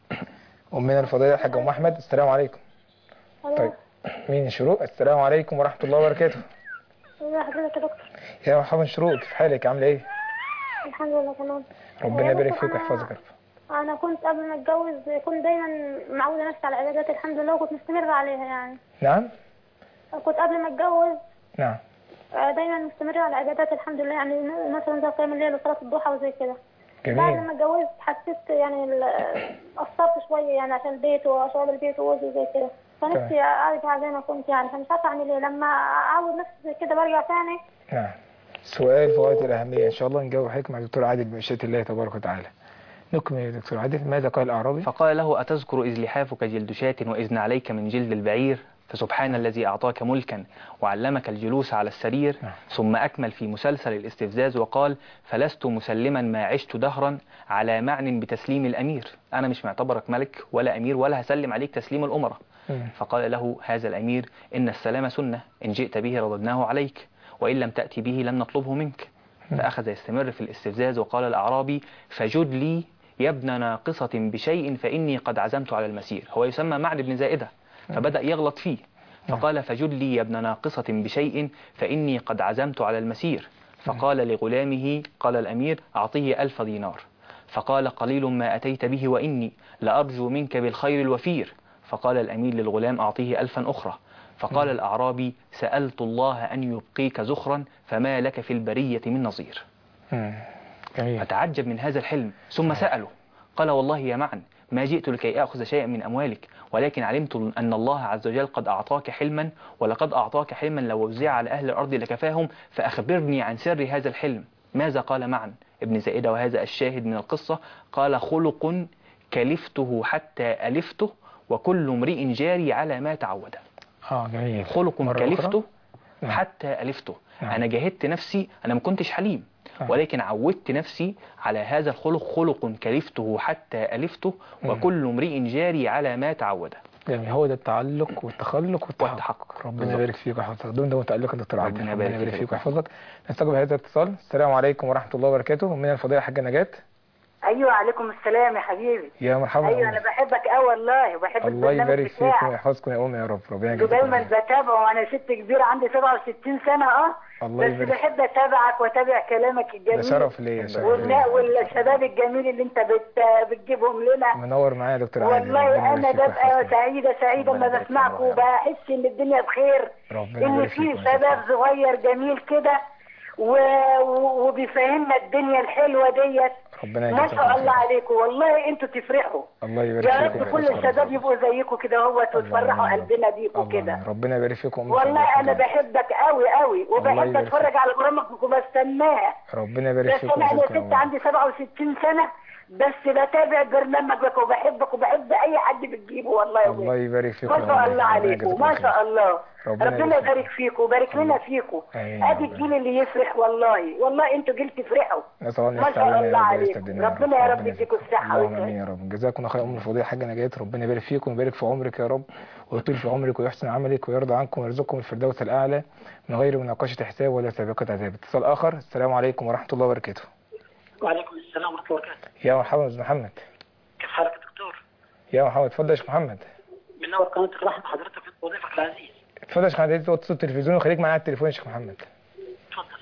أمنا الفضيلة الحاجة أم أحمد السلام عليكم. طيب مين شروق؟ السلام عليكم ورحمة الله وبركاته. ازي حضرتك يا دكتور؟ يا مرحبا شروق، كيف حالك؟ عاملة إيه؟ الحمد لله تمام. ربنا يبارك فيك ويحفظك. انا كنت قبل ما اتجوز كنت دايما معوده نفسي على العبادات الحمد لله وكنت مستمره عليها يعني. نعم. كنت قبل ما اتجوز نعم دايما مستمره على العبادات الحمد لله، يعني مثلا زي قيام الليل وصلاه الضحى وزي كده. جميل. بعد ما اتجوزت حسيت يعني قصرت شويه يعني عشان البيت وشغل البيت ووزي زي كده، فنفسي ارجع زي ما كنت يعني، فمش عارفه اعمل ايه. لما اعود نفسي زي كده برجع ثاني. نعم. سؤال في غاية الأهمية إن شاء الله نجاوب حضرتك مع الدكتور عادل بمشيئة الله تبارك وتعالى. نكمل يا دكتور عادل، ماذا قال الأعرابي؟ فقال له أتذكر إذ لحافك جلد شاة وإذن عليك من جلد البعير؟ فسبحان الذي أعطاك ملكا وعلمك الجلوس على السرير. نعم. ثم أكمل في مسلسل الاستفزاز وقال فلست مسلما ما عشت دهرا على معن بتسليم الأمير. أنا مش معتبرك ملك ولا أمير ولا هسلم عليك تسليم الأمراء. فقال له هذا الأمير إن السلام سنة إن جئت به رددناه عليك وإن لم تأتي به لم نطلبه منك. فأخذ يستمر في الاستفزاز وقال الأعرابي فجد لي يا ابن ناقصة بشيء فإني قد عزمت على المسير. هو يسمى معن بن زائدة فبدأ يغلط فيه، فقال فجد لي يا ابن ناقصة بشيء فإني قد عزمت على المسير. فقال لغلامه قال الأمير أعطيه ألف دينار. فقال قليل ما أتيت به وإني لأرجو منك بالخير الوفير. فقال الأمير للغلام أعطيه ألفا أخرى. فقال الأعرابي سألت الله أن يبقيك زخرا فما لك في البرية من نظير. فتعجب من هذا الحلم ثم سأله قال والله يا معن ما جئت لكي أخذ شيئا من أموالك ولكن علمت أن الله عز وجل قد أعطاك حلما ولقد أعطاك حلما لو وزع على أهل الأرض لكفاهم، فأخبرني عن سر هذا الحلم. ماذا قال معن ابن زائدة وهذا الشاهد من القصة؟ قال خلق كلفته حتى ألفته وكل امرئ جاري على ما تعود. اه جميل. خلق كلفته نعم. حتى ألفته. نعم. أنا جاهدت نفسي، أنا ما كنتش حليم ولكن عودت نفسي على هذا الخلق، خلق كلفته حتى ألفته، وكل امرئ جاري على ما تعود. يعني هو ده التعلق والتخلق والتحقق. ربنا يبارك فيك ويحفظك. دول ده متألق يا دكتور عادل. ربنا يبارك فيك ويحفظك. نستقبل هذا الاتصال. السلام عليكم ورحمة الله وبركاته. من الفضيلة حاجة نجاة. ايوه عليكم السلام يا حبيبي. يا مرحبا. ايوه انا بحبك قوي والله، وبحب الله يبارك فيك ويحفظكم يا امي يا رب. ربنا يجزاك دايما بتابعه، وانا ست كبيره عندي سبعة وستين سنه اه الله بس يبارك. بحب اتابعك واتابع كلامك الجميل. ده شرف ليا. شرف ليا والشباب الجميل اللي انت بت... بتجيبهم لنا. منور معايا يا دكتور عادل. والله انا ببقى سعيده سعيده لما بسمعك، وبحس ان الدنيا بخير، ان في شباب صغير جميل كده و... وبيفهمنا الدنيا الحلوه ديت. ربنا ما شاء الله عليكم، والله انتوا تفرحوا. الله يبارك يا فيكم. رب كل الشباب يبقوا زيكم كده اهوت، وتفرحوا قلبنا بيكم كده. ربنا يبارك فيكم. والله انا بحبك قوي قوي، وبحب اتفرج على برامجك وبستناه. ربنا يبارك فيكم. بس انا انا ست عندي سبعة وستين سنه، بس بتابع برنامجك وبحبك وبحب اي حد بتجيبه والله. الله يبارك فيكم. ما شاء الله عليكم، ما شاء الله. ربنا يبارك فيكم ويبارك لنا فيكم. ادي الجيل اللي يفرح والله، والله انتوا جيل تفرحوا. ما شاء الله عليكم. ربنا يا رب يديكم الصحه والعافيه. امين يا رب. جزاكم الله خير ام الفضيله حاجه نجاة. ربنا يبارك فيكم ويبارك في عمرك يا رب، ويطيل في عمرك ويحسن عملك ويرضى عنكم ويرزقكم الفردوس الاعلى من غير مناقشه حساب ولا سابقه عذاب. اتصال اخر. السلام عليكم ورحمه الله وبركاته. وعليكم السلام ورحمه الله وبركاته. يا مرحبا استاذ محمد. كيف حالك يا دكتور؟ يا مرحبا. اتفضل يا شيخ محمد. من نور قناه الرحمه حضرتك في وظيفك العزيز. اتفضل يا شيخ محمد. توطي التلفزيون وخليك معايا على التليفون يا شيخ محمد. اتفضل.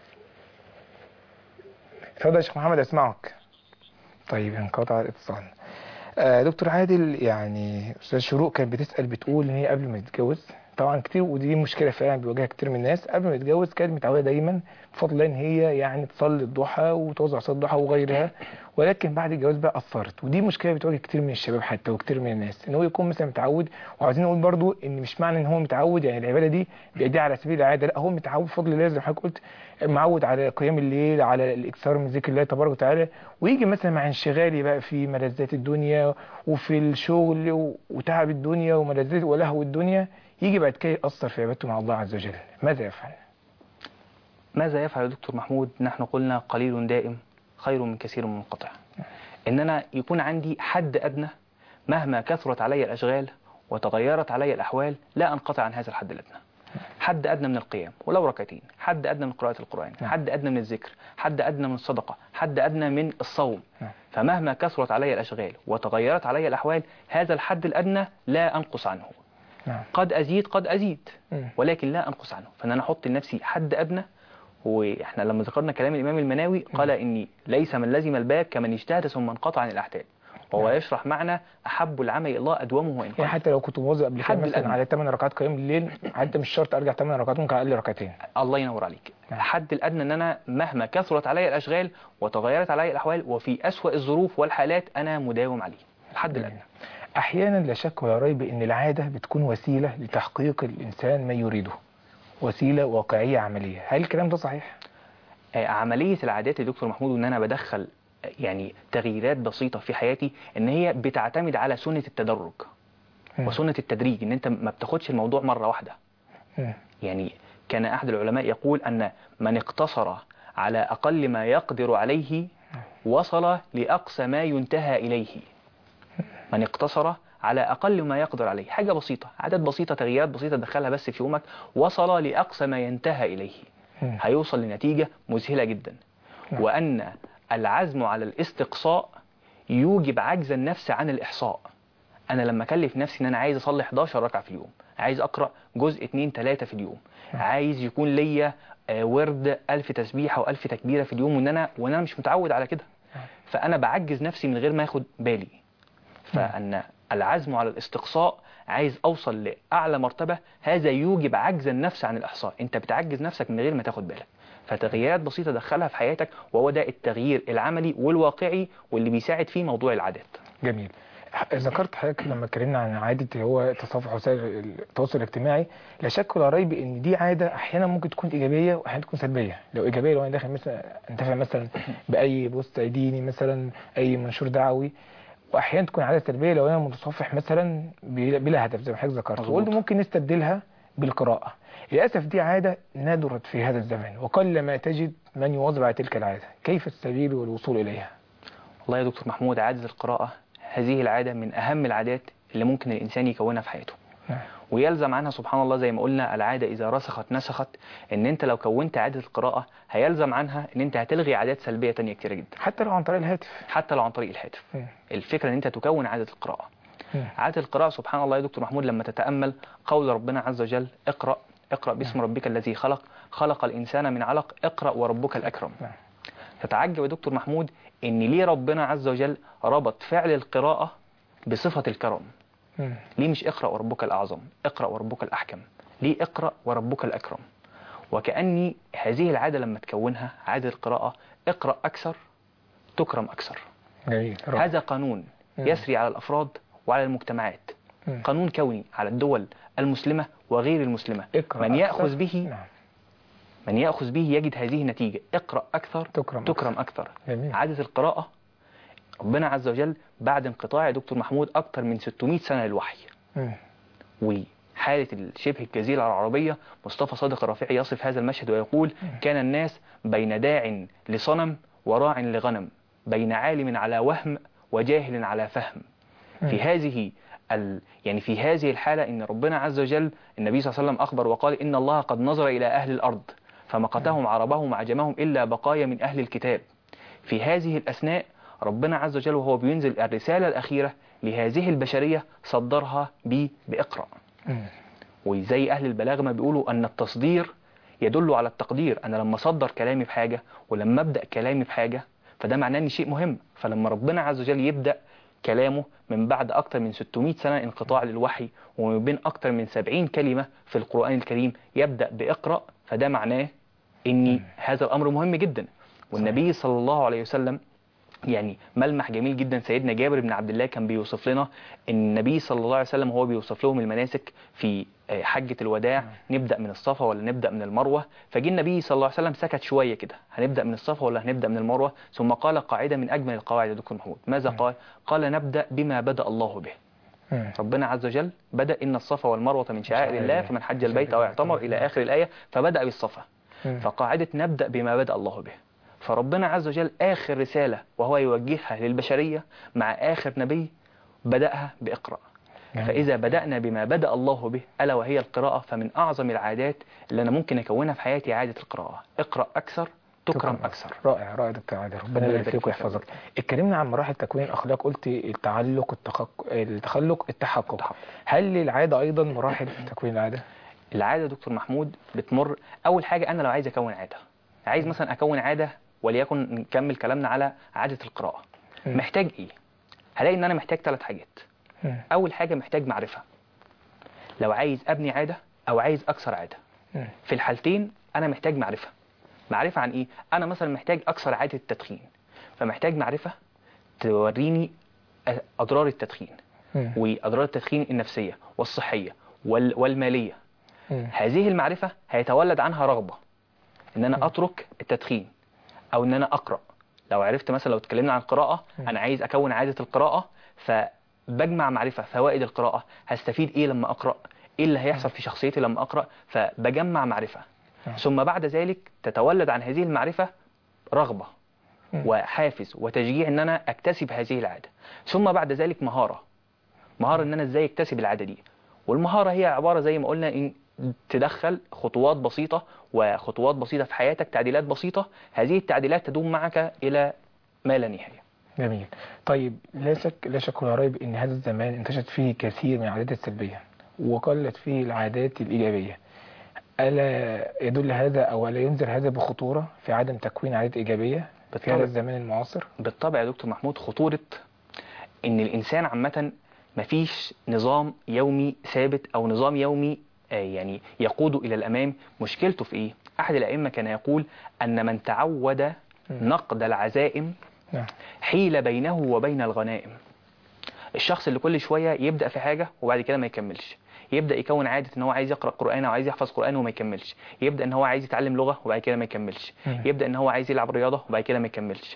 اتفضل يا شيخ محمد اسمعك. طيب انقطع الاتصال. آه دكتور عادل، يعني استاذ شروق كانت بتسال بتقول ان هي قبل ما تتجوز طبعا كتير، ودي مشكله فعلا بيواجهها كتير من الناس، قبل ما تتجوز كانت متعوده دايما بفضل الله ان هي يعني تصلي الضحى وتوزع صلاه الضحى وغيرها، ولكن بعد الجواز بقى اثرت، ودي مشكله بتواجه كتير من الشباب حتى وكتير من الناس، ان هو يكون مثلا متعود. وعايزين نقول برضو ان مش معنى ان هو متعود يعني العباده دي بيأديها على سبيل العاده، لا هو متعود بفضل الله زي ما حضرتك قلت، معود على قيام الليل، على الاكثار من ذكر الله تبارك وتعالى، ويجي مثلا مع انشغالي بقى في ملذات الدنيا وفي الشغل وتعب الدنيا وملذات ولهو الدنيا، يجي بعد كده يأثر في عبادته مع الله عز وجل. ماذا يفعل؟ ماذا يفعل يا دكتور محمود؟ نحن قلنا قليل دائم خير من كثير منقطع. ان انا يكون عندي حد ادنى مهما كثرت علي الاشغال وتغيرت علي الاحوال لا انقطع عن هذا الحد الادنى. حد ادنى من القيام ولو ركعتين، حد ادنى من قراءة القرآن، حد ادنى من الذكر، حد ادنى من الصدقة، حد ادنى من الصوم. فمهما كثرت علي الاشغال وتغيرت علي الاحوال هذا الحد الادنى لا انقص عنه. قد أزيد قد أزيد ولكن لا أنقص عنه. فأنا أنا أحط لنفسي حد أدنى. وإحنا لما ذكرنا كلام الإمام المناوي قال إني ليس من لزم الباب كمن اجتهد ثم انقطع عن الأحتاب، وهو يشرح معنى أحب العمل إلى الله أدومه وإن قل. يعني حتى لو كنت موظف قبل كده مثلا على ثمان ركعات قيام الليل، حتى مش شرط أرجع ثمان ركعات، ممكن أقل ركعتين. الله ينور عليك. الحد الأدنى إن أنا مهما كثرت علي الأشغال وتغيرت علي الأحوال وفي أسوأ الظروف والحالات أنا مداوم عليه. الحد الأدنى. أحيانا لا شك ولا ريب أن العادة بتكون وسيلة لتحقيق الإنسان ما يريده، وسيلة واقعية عملية. هل الكلام ده صحيح؟ آه عملية العادات يا دكتور محمود وأن أنا بدخل يعني تغييرات بسيطة في حياتي، أن هي بتعتمد على سنة التدرج م. وسنة التدريج، أن أنت ما بتاخدش الموضوع مرة واحدة. م. يعني كان أحد العلماء يقول أن من اقتصر على أقل ما يقدر عليه وصل لأقصى ما ينتهى إليه. من اقتصر على أقل ما يقدر عليه، حاجة بسيطة، عادات بسيطة، تغييرات بسيطة تدخلها بس في يومك، وصل لأقصى ما ينتهى إليه. هيوصل لنتيجة مذهلة جدا. وأن العزم على الاستقصاء يوجب عجز النفس عن الإحصاء. أنا لما أكلف نفسي أن أنا عايز أصلي حداشر ركعة في اليوم، عايز أقرأ جزء اتنين تلاتة في اليوم، عايز يكون ليا ورد ألف تسبيحة وألف تكبيرة في اليوم، وأن أنا, وأن أنا مش متعود على كده، فأنا بعجز نفسي من غير ما ياخد بالي. فأن العزم على الاستقصاء عايز أوصل لأعلى مرتبة، هذا يوجب عجز النفس عن الإحصاء. أنت بتعجز نفسك من غير ما تاخد بالك. فتغييرات بسيطة دخلها في حياتك، وهو ده التغيير العملي والواقعي واللي بيساعد فيه موضوع العادات. جميل. ذكرت حضرتك لما اتكلمنا عن عادة هو تصفح وسائل التواصل الاجتماعي، لا شك ولا ريب ان دي عادة احيانا ممكن تكون ايجابية واحيانا تكون سلبية. لو ايجابية لو انا داخل مثلا انتفع مثلا باي بوست ديني مثلا، اي منشور دعوي، واحيانا تكون عاده سلبيه لو انا متصفح مثلا بلا هدف زي ما حضرتك ذكرت. وقلت ممكن نستبدلها بالقراءه. للأسف دي عادة ندرت في هذا الزمان، وقل ما تجد من يواظب على تلك العادة. كيف السبيل والوصول إليها؟ والله يا دكتور محمود، عادة القراءة هذه العادة من أهم العادات اللي ممكن الإنسان يكونها في حياته. نعم. ويلزم عنها سبحان الله زي ما قلنا العادة إذا رسخت نسخت، إن أنت لو كونت عادة القراءة هيلزم عنها إن أنت هتلغي عادات سلبية تانية كتير جدا، حتى لو عن طريق الهاتف. حتى لو عن طريق الهاتف. م. الفكرة إن أنت تكون عادة القراءة. م. عادة القراءة سبحان الله يا دكتور محمود لما تتأمل قول ربنا عز وجل: اقرأ اقرأ باسم ربك الذي خلق خلق الإنسان من علق اقرأ وربك الأكرم. م. تتعجب يا دكتور محمود إن ليه ربنا عز وجل ربط فعل القراءة بصفة الكرم؟ م. ليه مش اقرأ وربك الأعظم، اقرأ وربك الأحكم؟ ليه اقرأ وربك الأكرم؟ وكأني هذه العادة لما تكونها عادة القراءة، اقرأ أكثر تكرم أكثر. جميل. هذا قانون م. يسري على الأفراد وعلى المجتمعات، م. قانون كوني على الدول المسلمة وغير المسلمة. من يأخذ به نعم. من يأخذ به يجد هذه النتيجة: اقرأ أكثر تكرم, تكرم أكثر, أكثر. جميل. عادة القراءة ربنا عز وجل بعد انقطاع يا دكتور محمود أكثر من ستمائة سنة للوحي، م. وحالة شبه الجزيرة العربية، مصطفى صادق الرافعي يصف هذا المشهد ويقول: م. كان الناس بين داع لصنم وراع لغنم، بين عالم على وهم وجاهل على فهم. م. في هذه ال... يعني في هذه الحالة إن ربنا عز وجل النبي صلى الله عليه وسلم أخبر وقال: إن الله قد نظر إلى أهل الأرض فمقتهم عربهم وعجمهم إلا بقايا من أهل الكتاب. في هذه الأثناء ربنا عز وجل وهو بينزل الرسالة الأخيرة لهذه البشرية صدرها بإقرأ. وزي أهل البلاغة ما بيقولوا أن التصدير يدل على التقدير. أنا لما صدر كلامي بحاجة ولما أبدأ كلامي بحاجة فده معناه أن شيء مهم. فلما ربنا عز وجل يبدأ كلامه من بعد أكثر من ستمائة سنة انقطاع للوحي ومن بين أكثر من سبعين كلمة في القرآن الكريم يبدأ بإقرأ، فده معناه أن هذا الأمر مهم جدا. والنبي صلى الله عليه وسلم يعني ملمح جميل جدا، سيدنا جابر بن عبد الله كان بيوصف لنا ان النبي صلى الله عليه وسلم هو بيوصف لهم المناسك في حجة الوداع، نبدأ من الصفا ولا نبدأ من المروة. فجي النبي صلى الله عليه وسلم سكت شوية كده، هنبدأ من الصفا ولا هنبدأ من المروة؟ ثم قال قاعدة من أجمل القواعد يا دكتور محمود. ماذا قال؟ قال: نبدأ بما بدأ الله به. ربنا عز وجل بدأ: إن الصفا والمروة من شعائر الله فمن حج البيت أو اعتمر إلى آخر الآية، فبدأ بالصفا. فقاعدة نبدأ بما بدأ الله به. فربنا عز وجل آخر رسالة وهو يوجهها للبشرية مع آخر نبي بدأها بإقرأ. فإذا بدأنا بما بدأ الله به ألا وهي القراءة، فمن أعظم العادات اللي أنا ممكن أكونها في حياتي عادة القراءة. اقرأ أكثر تكرم أكثر. رائع رائع دكتور عادل، ربنا يبارك فيك ويحفظك. اتكلمنا عن مراحل تكوين الأخلاق، قلت التعلق التخلق التخلق التحقق. هل للعادة أيضا مراحل تكوين العادة؟ العادة دكتور محمود بتمر. أول حاجة أنا لو عايز أكون عادة، عايز مثلا أكون عادة وليكن نكمل كلامنا على عادة القراءة، م. محتاج إيه؟ هلاقي إن أنا محتاج ثلاث حاجات. م. أول حاجة محتاج معرفة. لو عايز أبني عادة أو عايز أكسر عادة، م. في الحالتين أنا محتاج معرفة. معرفة عن إيه؟ أنا مثلا محتاج أكسر عادة التدخين، فمحتاج معرفة توريني أضرار التدخين، م. وأضرار التدخين النفسية والصحية وال... والمالية. م. هذه المعرفة هيتولد عنها رغبة إن أنا أترك التدخين أو إن أنا أقرأ. لو عرفت مثلا، لو اتكلمنا عن القراءة، أنا عايز أكون عادة القراءة، فبجمع معرفة فوائد القراءة، هستفيد إيه لما أقرأ، إيه اللي هيحصل في شخصيتي لما أقرأ، فبجمع معرفة. ثم بعد ذلك تتولد عن هذه المعرفة رغبة وحافز وتشجيع إن أنا أكتسب هذه العادة. ثم بعد ذلك مهارة مهارة إن أنا إزاي أكتسب العادة دي. والمهارة هي عبارة زي ما قلنا إن تدخل خطوات بسيطة وخطوات بسيطة في حياتك، تعديلات بسيطة، هذه التعديلات تدوم معك إلى ما لا نهاية. جميل. طيب لا شك لا شك ولا ريب إن هذا الزمان انتشرت فيه كثير من العادات السلبية وقلت فيه العادات الإيجابية. ألا يدل هذا أو ألا ينذر هذا بخطورة في عدم تكوين عادات إيجابية في هذا الزمان المعاصر؟ بالطبع يا دكتور محمود، خطورة إن الإنسان عامة مفيش نظام يومي ثابت أو نظام يومي يعني يقود إلى الأمام. مشكلته في إيه؟ أحد الأئمة كان يقول أن من تعود نقد العزائم حيل بينه وبين الغنائم. الشخص اللي كل شوية يبدأ في حاجة وبعد كده ما يكملش، يبدأ يكون عادة ان هو عايز يقرأ قرآن او عايز يحفظ قرآن وما يكملش، يبدأ ان هو عايز يتعلم لغة وبعد كده ما يكملش، يبدأ ان هو عايز يلعب رياضة وبعد كده ما يكملش.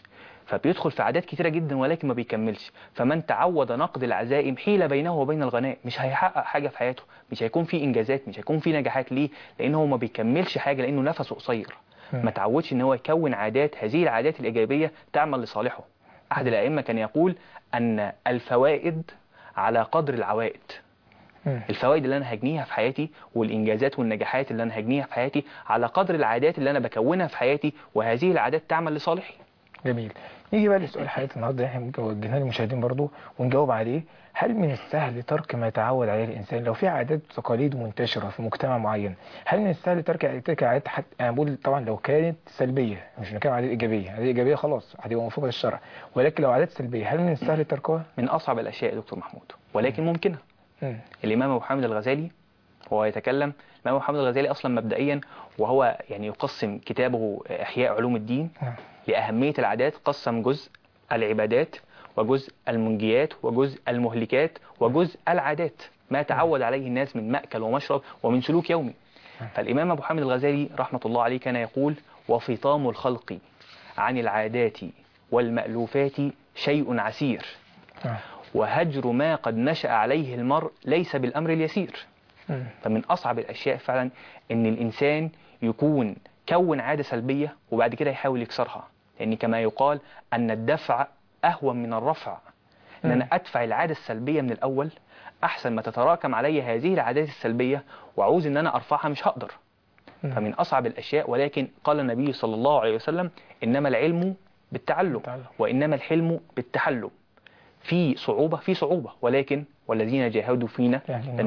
فبيدخل في عادات كتيرة جدا ولكن ما بيكملش. فمن تعود نقد العزائم حيل بينه وبين الغناء، مش هيحقق حاجة في حياته، مش هيكون في إنجازات، مش هيكون في نجاحات. ليه؟ لأنه هو ما بيكملش حاجة، لأنه نفسه قصير، ما تعودش ان هو يكون عادات، هذه العادات الإيجابية تعمل لصالحه. أحد الأئمة كان يقول أن الفوائد على قدر العوائد. الفوائد اللي أنا هجنيها في حياتي والإنجازات والنجاحات اللي أنا هجنيها في حياتي على قدر العادات اللي أنا بكونها في حياتي، وهذه العادات تعمل لصالحي. جميل. نيجي بقى لسؤال حياتي النهارده احنا ممكن وجهناه للمشاهدين برضو ونجاوب عليه. هل من السهل ترك ما يتعود عليه الانسان؟ لو في عادات وتقاليد منتشره في مجتمع معين، هل من السهل ترك تلك العادات؟ حتى انا بقول طبعا لو كانت سلبيه، مش بنتكلم عن عادات ايجابيه، عادات ايجابيه خلاص هتبقى موافقه للشرع، ولكن لو عادات سلبيه هل من السهل تركها؟ من اصعب الاشياء يا دكتور محمود، ولكن ممكنه. الامام ابو حامد الغزالي وهو يتكلم، الامام ابو حامد الغزالي اصلا مبدئيا وهو يعني يقسم كتابه احياء علوم الدين لأهمية العادات، قسم جزء العبادات وجزء المنجيات وجزء المهلكات وجزء العادات، ما تعود عليه الناس من مأكل ومشرب ومن سلوك يومي. فالإمام أبو حامد الغزالي رحمة الله عليه كان يقول: وفطام الخلق عن العادات والمألوفات شيء عسير، وهجر ما قد نشأ عليه المرء ليس بالأمر اليسير. فمن أصعب الأشياء فعلا أن الإنسان يكون كون عادة سلبية وبعد كده يحاول يكسرها، لأن كما يقال أن الدفع أهون من الرفع. أن أنا أدفع العادة السلبية من الأول أحسن ما تتراكم علي هذه العادات السلبية وعاوز أن أنا أرفعها مش هقدر. فمن أصعب الأشياء، ولكن قال النبي صلى الله عليه وسلم: إنما العلم بالتعلم وإنما الحلم بالتحلم. في صعوبة في صعوبة ولكن والذين جاهدوا فينا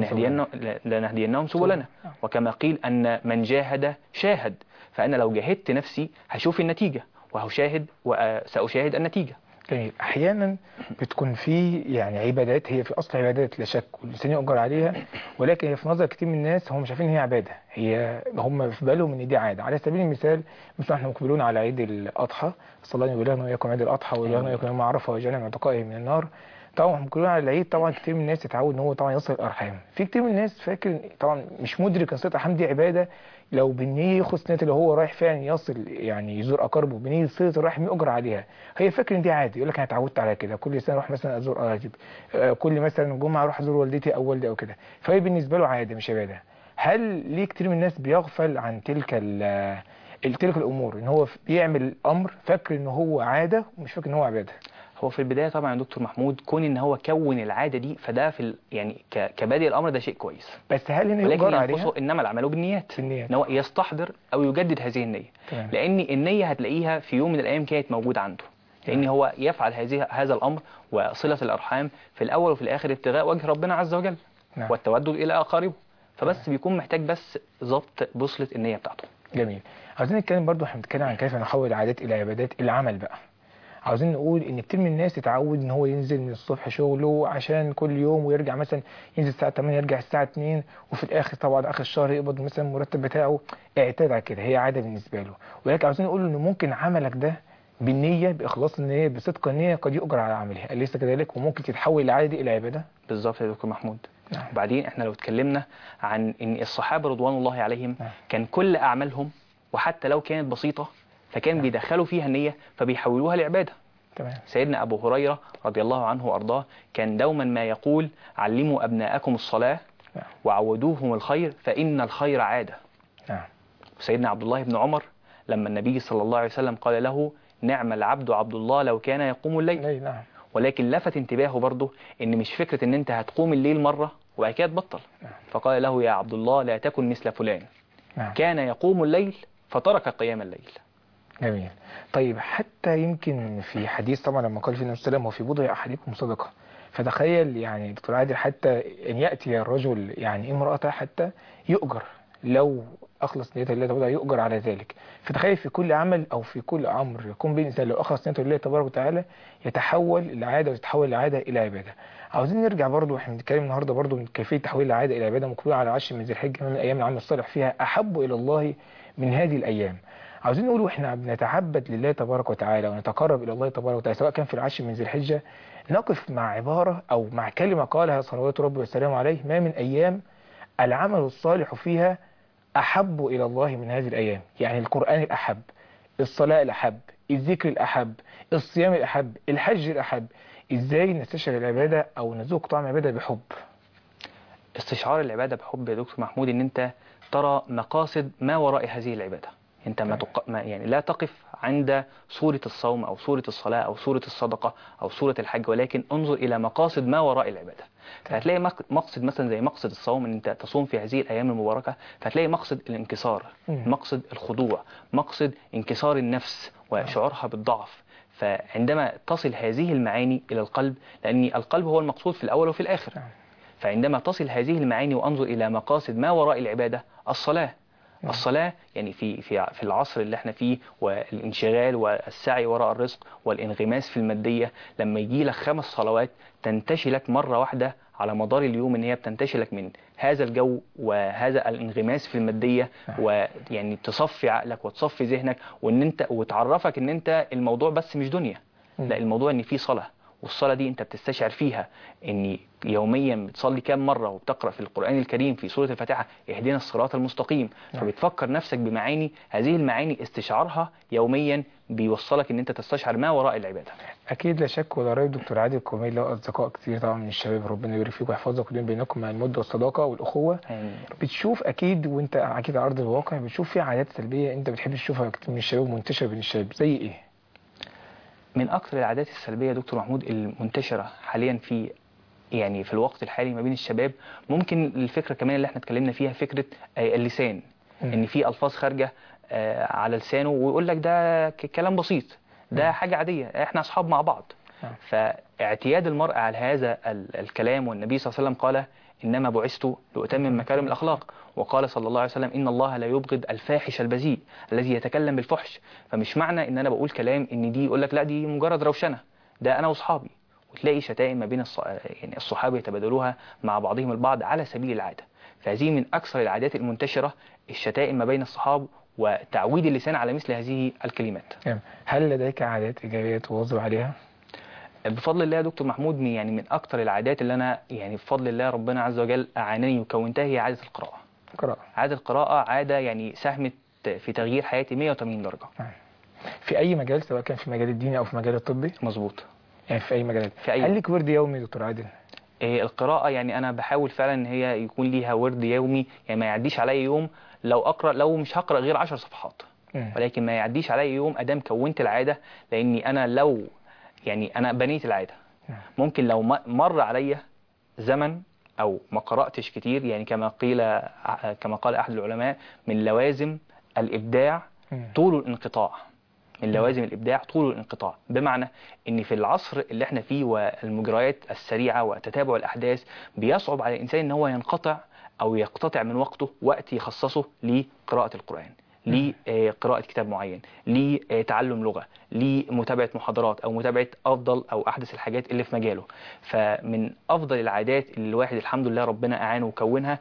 لنهدينهم سبلنا. وكما قيل أن من جاهد شاهد، فأنا لو جاهدت نفسي هشوف النتيجة وهشاهد وسأشاهد النتيجة. جميل. أحيانا بتكون في يعني عبادات هي في أصل عبادات لا شك والإنسان يؤجر عليها، ولكن هي في نظر كتير من الناس هم مش عارفين هي عبادة، هي هم في بالهم إن دي عادة. على سبيل المثال مثلا احنا مقبلون على عيد الأضحى، صلى الله عليه وسلم وإياكم عيد الأضحى وإياكم يوم ما عرفه وجعلنا من عتقائه من النار. طبعا مقبلون على العيد، طبعا كتير من الناس يتعود ان هو طبعا يصل الارحام. في كتير من الناس فاكر طبعا مش مدرك ان صله الارحام دي عباده، لو بالنيه يخص نيه اللي هو رايح فعلا يصل يعني يزور اقاربه بنيه صله الرحم يؤجر عليها، هي فاكر ان دي عادي. يقول لك انا اتعودت على كده، كل سنه اروح مثلا ازور قرايبي، كل مثلا جمعه اروح ازور والدتي او والدي او كده، فهي بالنسبه له عاده مش عباده. هل ليه كتير من الناس بيغفل عن تلك ال تلك الامور، ان هو بيعمل امر فاكر ان هو عاده ومش فاكر ان هو عباده؟ هو في البداية طبعا يا دكتور محمود كون ان هو كون العادة دي، فده في يعني كبادئ الامر ده شيء كويس، بس هل هنا يؤجر عليها؟ انما العمل بالنيات، بالنيات. ان هو يستحضر او يجدد هذه النية. تمام. لان النية هتلاقيها في يوم من الايام كانت موجودة عنده، لان هو يفعل هذه هذا الامر وصلة الارحام في الاول وفي الاخر ابتغاء وجه ربنا عز وجل. نعم. والتودد الى اقاربه، فبس نعم. بيكون محتاج بس ضبط بوصلة النية بتاعته. جميل. عاوزين نتكلم برضو، احنا بنتكلم عن كيف نحول العادات الى عبادات. العمل بقى عاوزين نقول ان كتير من الناس يتعود ان هو ينزل من الصبح شغله عشان كل يوم ويرجع مثلا ينزل الساعه تمانية يرجع الساعه اتنين، وفي الاخر طبعا اخر الشهر يقبض مثلا المرتب بتاعه. اعتاد على كده، هي عاده بالنسبه له. ولكن عاوزين نقول انه ممكن عملك ده بالنيه باخلاص النيه بصدق النيه قد يؤجر على عمله، اليس كذلك؟ وممكن تتحول العاده دي الى عباده. بالظبط يا دكتور محمود. نعم. وبعدين احنا لو اتكلمنا عن ان الصحابه رضوان الله عليهم نعم. كان كل اعمالهم وحتى لو كانت بسيطه فكان نعم. بيدخلوا فيها النيه فبيحولوها لعباده. تمام. سيدنا أبو هريرة رضي الله عنه وأرضاه كان دوما ما يقول: علموا أبناءكم الصلاة نعم. وعودوهم الخير فإن الخير عادة. نعم. سيدنا عبد الله بن عمر لما النبي صلى الله عليه وسلم قال له: نعم العبد عبد الله لو كان يقوم الليل. نعم. ولكن لفت انتباهه برضه إن مش فكرة إن أنت هتقوم الليل مرة وبعد كده تبطل. نعم. فقال له: يا عبد الله لا تكن مثل فلان نعم. كان يقوم الليل فترك قيام الليل. جميل. طيب حتى يمكن في حديث طبعا لما قال في النبي صلى الله عليه وسلم: وفي بضع احدكم صدقه. فتخيل يعني دكتور عادل حتى ان ياتي الرجل يعني امراته حتى يؤجر لو اخلص نيته لله تبارك يؤجر على ذلك. فتخيل في كل عمل او في كل امر يكون بين الانسان لو اخلص نيته لله تبارك وتعالى يتحول العاده وتتحول العاده الى عباده. عاوزين نرجع برضو، احنا بنتكلم النهارده برضو من كيفيه تحويل العاده الى عباده. مقبول على عشر من ذي الحجه من ايام العمل الصالح فيها احب الى الله من هذه الايام. عاوزين نقول واحنا بنتعبد لله تبارك وتعالى ونتقرب الى الله تبارك وتعالى سواء كان في العشر من ذي الحجه، نقف مع عباره او مع كلمه قالها صلوات ربي وسلامه عليه: ما من ايام العمل الصالح فيها احب الى الله من هذه الايام. يعني القران الاحب، الصلاه الاحب، الذكر الأحب، الصيام الأحب، الحج الأحب. إزاي نستشعر العبادة أو نذوق طعم العبادة بحب؟ استشعار العبادة بحب يا دكتور محمود ان انت ترى مقاصد ما وراء هذه العبادة. انت ما, تق... ما يعني لا تقف عند صورة الصوم او صورة الصلاة او صورة الصدقة او صورة الحج، ولكن انظر الى مقاصد ما وراء العبادة. فهتلاقي مقصد مثلا زي مقصد الصوم ان انت تصوم في هذه الايام المباركة، فهتلاقي مقصد الانكسار، مقصد الخضوع، مقصد انكسار النفس وشعورها بالضعف. فعندما تصل هذه المعاني الى القلب، لان القلب هو المقصود في الاول وفي الاخر، فعندما تصل هذه المعاني وانظر الى مقاصد ما وراء العبادة، الصلاة الصلاة يعني في في في العصر اللي احنا فيه، والانشغال والسعي وراء الرزق والانغماس في المادية، لما يجي لك خمس صلوات تنتشي لك مرة واحدة على مدار اليوم، ان هي بتنتشي لك من هذا الجو وهذا الانغماس في المادية، ويعني تصفي عقلك وتصفي ذهنك، وان انت وتعرفك ان انت الموضوع بس مش دنيا، لا الموضوع ان في صلاة، والصلاة دي انت بتستشعر فيها ان يوميا بتصلي كام مرة وبتقرأ في القرآن الكريم في سورة الفاتحة اهدنا الصراط المستقيم. فبتفكر نفسك بمعاني، هذه المعاني استشعارها يوميا بيوصلك ان انت تستشعر ما وراء العبادة. اكيد لا شك ولا ريب. دكتور عادل كوميل له اصدقاء كتير طبعا من الشباب، ربنا يبارك فيك ويحفظك ويديم بينكم مع المده والصداقه والاخوه. آمين. بتشوف اكيد وانت اكيد على ارض الواقع بتشوف في عادات سلبيه انت بتحب تشوفها من الشباب منتشره بين الشباب، زي ايه؟ من اكثر العادات السلبيه دكتور محمود المنتشره حاليا في يعني في الوقت الحالي ما بين الشباب، ممكن الفكره كمان اللي احنا اتكلمنا فيها، فكره اللسان، م. ان في الفاظ خارجه على لسانه ويقول لك ده كلام بسيط، ده م. حاجه عاديه، احنا اصحاب مع بعض. م. فاعتياد المرء على هذا الكلام، والنبي صلى الله عليه وسلم قال انما بعثت لاتمم مكارم الاخلاق، وقال صلى الله عليه وسلم ان الله لا يبغض الفاحش البذيء الذي يتكلم بالفحش. فمش معنى ان انا بقول كلام ان دي يقول لك لا دي مجرد روشنه، ده انا واصحابي، وتلاقي شتائم ما بين الص... يعني الصحابه يتبادلوها مع بعضهم البعض على سبيل العاده. فهذه من اكثر العادات المنتشره، الشتائم ما بين الصحاب وتعويد اللسان على مثل هذه الكلمات. هل لديك عادات ايجابيه تواظب عليها؟ بفضل الله يا دكتور محمود، يعني من اكتر العادات اللي انا يعني بفضل الله ربنا عز وجل اعانني وكونتها هي عاده القراءه. القراءه عاده القراءه عاده يعني ساهمت في تغيير حياتي مئة وثمانين درجه. في اي مجال، سواء كان في مجال الديني او في مجال الطبي؟ مظبوط، يعني في اي مجال. في أي... هل لك ورد يومي دكتور عادل؟ إيه القراءه يعني انا بحاول فعلا ان هي يكون ليها ورد يومي، يعني ما يعديش علي يوم لو اقرا لو مش هقرا غير عشر صفحات، م. ولكن ما يعديش علي يوم ادام كونت العاده، لاني انا لو يعني أنا بنيت العادة، ممكن لو مر عليا زمن أو ما قرأتش كتير، يعني كما قيل كما قال أحد العلماء من لوازم الإبداع طول الانقطاع، من لوازم الإبداع طول الانقطاع، بمعنى أن في العصر اللي احنا فيه والمجريات السريعة وتتابع الأحداث بيصعب على الإنسان أن هو ينقطع أو يقتطع من وقته وقت يخصصه لقراءة القرآن، لقراءة كتاب معين، لتعلم لغة، لمتابعة محاضرات أو متابعة أفضل أو أحدث الحاجات اللي في مجاله. فمن أفضل العادات اللي الواحد الحمد لله ربنا أعانه وكونها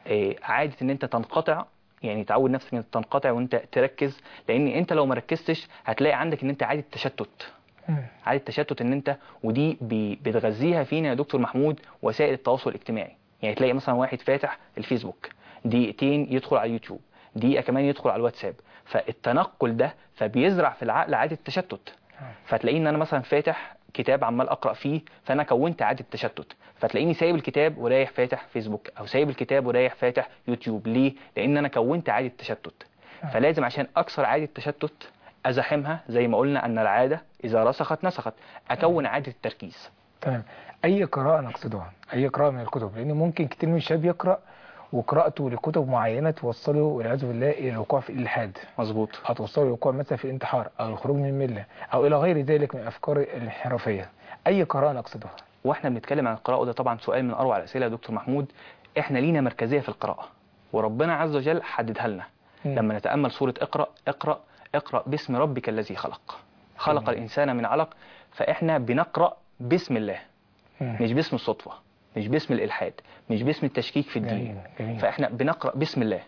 عادة أن أنت تنقطع، يعني تعود نفسك أن تنقطع وأنت تركز، لأن أنت لو مركزتش هتلاقي عندك أن أنت عادة تشتت، عادة تشتت أن أنت، ودي بتغذيها فينا يا دكتور محمود وسائل التواصل الاجتماعي. يعني تلاقي مثلا واحد فاتح الفيسبوك دقيقتين يدخل على اليوتيوب، دقيقة كمان يدخل على الواتساب، فالتنقل ده فبيزرع في العقل عادة التشتت. فتلاقيني ان انا مثلا فاتح كتاب عمال اقرا فيه، فانا كونت عادة التشتت، فتلاقيني سايب الكتاب ورايح فاتح فيسبوك، او سايب الكتاب ورايح فاتح يوتيوب. ليه؟ لان انا كونت عادة تشتت. فلازم عشان اكسر عادة التشتت ازاحمها، زي ما قلنا ان العادة اذا رسخت نسخت، اكون عادة التركيز. تمام. اي قراءة نقصدها، اي قراءة من الكتب، لان ممكن كتير من الشباب يقرأ وقراءته لكتب معينة توصله والعياذ بالله إلى الوقوع في الإلحاد. مظبوط. أو توصله للوقوع مثلا في الانتحار أو الخروج من الملة أو إلى غير ذلك من الأفكار الانحرافية. أي قراءة نقصدها؟ وإحنا بنتكلم عن القراءة، وده طبعا سؤال من أروع الأسئلة يا دكتور محمود. إحنا لينا مركزية في القراءة وربنا عز وجل حددها لنا. م. لما نتأمل سورة اقرأ اقرأ اقرأ باسم ربك الذي خلق خلق م. الإنسان من علق، فإحنا بنقرأ باسم الله، م. مش باسم الصدفة، مش باسم الإلحاد، مش باسم التشكيك في الدين. جميل. جميل. فإحنا بنقرأ باسم الله.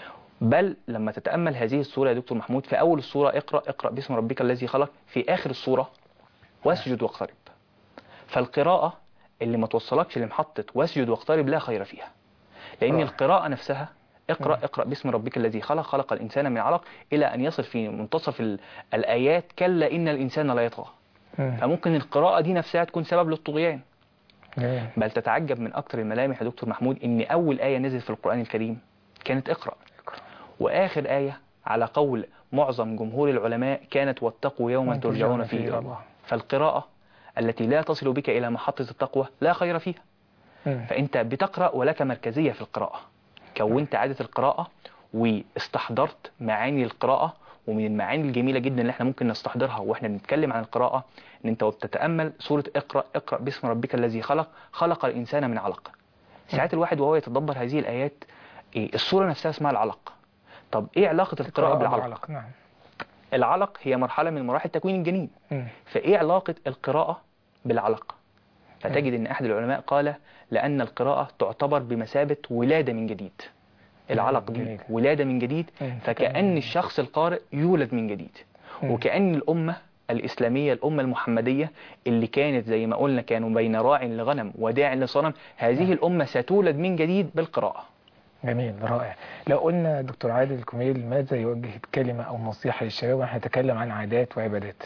بل لما تتأمل هذه السورة يا دكتور محمود، في أول السورة اقرأ اقرأ باسم ربك الذي خلق، في آخر السورة واسجد واقترب. فالقراءة اللي ما توصلكش لمحطة واسجد واقترب لا خير فيها، لأن القراءة نفسها اقرأ اقرأ باسم ربك الذي خلق خلق الإنسان من علق، إلى أن يصل في منتصف ال- الآيات كلا إن الإنسان لا يطغى. فممكن القراءة دي نفسها تكون سبب للطغيان. بل تتعجب من أكثر الملامح يا دكتور محمود إن أول آية نزلت في القرآن الكريم كانت اقرأ، وآخر آية على قول معظم جمهور العلماء كانت واتقوا يوما ترجعون فيه إلى الله. فالقراءة التي لا تصل بك إلى محطة التقوى لا خير فيها. فأنت بتقرأ ولك مركزية في القراءة، كونت عادة القراءة واستحضرت معاني القراءة. ومن المعاني الجميلة جدا اللي احنا ممكن نستحضرها واحنا بنتكلم عن القراءة ان انت وبتتأمل سورة اقرأ اقرأ باسم ربك الذي خلق خلق الإنسان من علق. ساعات الواحد وهو يتدبر هذه الآيات، إيه السورة نفسها اسمها العلق. طب ايه علاقة القراءة بالعلق؟ نعم. العلق هي مرحلة من مراحل تكوين الجنين. م. فايه علاقة القراءة بالعلق؟ فتجد ان احد العلماء قال لأن القراءة تعتبر بمثابة ولادة من جديد. العلق دي ولادة من جديد، فكأن الشخص القارئ يولد من جديد. وكأن الأمة الإسلامية الأمة المحمدية اللي كانت زي ما قلنا كانوا بين راع لغنم وداع لصنم، هذه الأمة ستولد من جديد بالقراءة. جميل، رائع. لو قلنا دكتور عادل الكوميل ماذا يوجه كلمة أو نصيحة للشباب ونحن نتكلم عن عادات وعبادات؟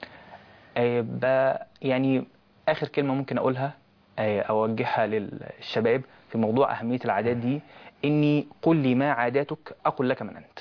أه يعني آخر كلمة ممكن أقولها أوجهها للشباب في موضوع أهمية العادات دي، إني قل لي ما عاداتك أقول لك من أنت.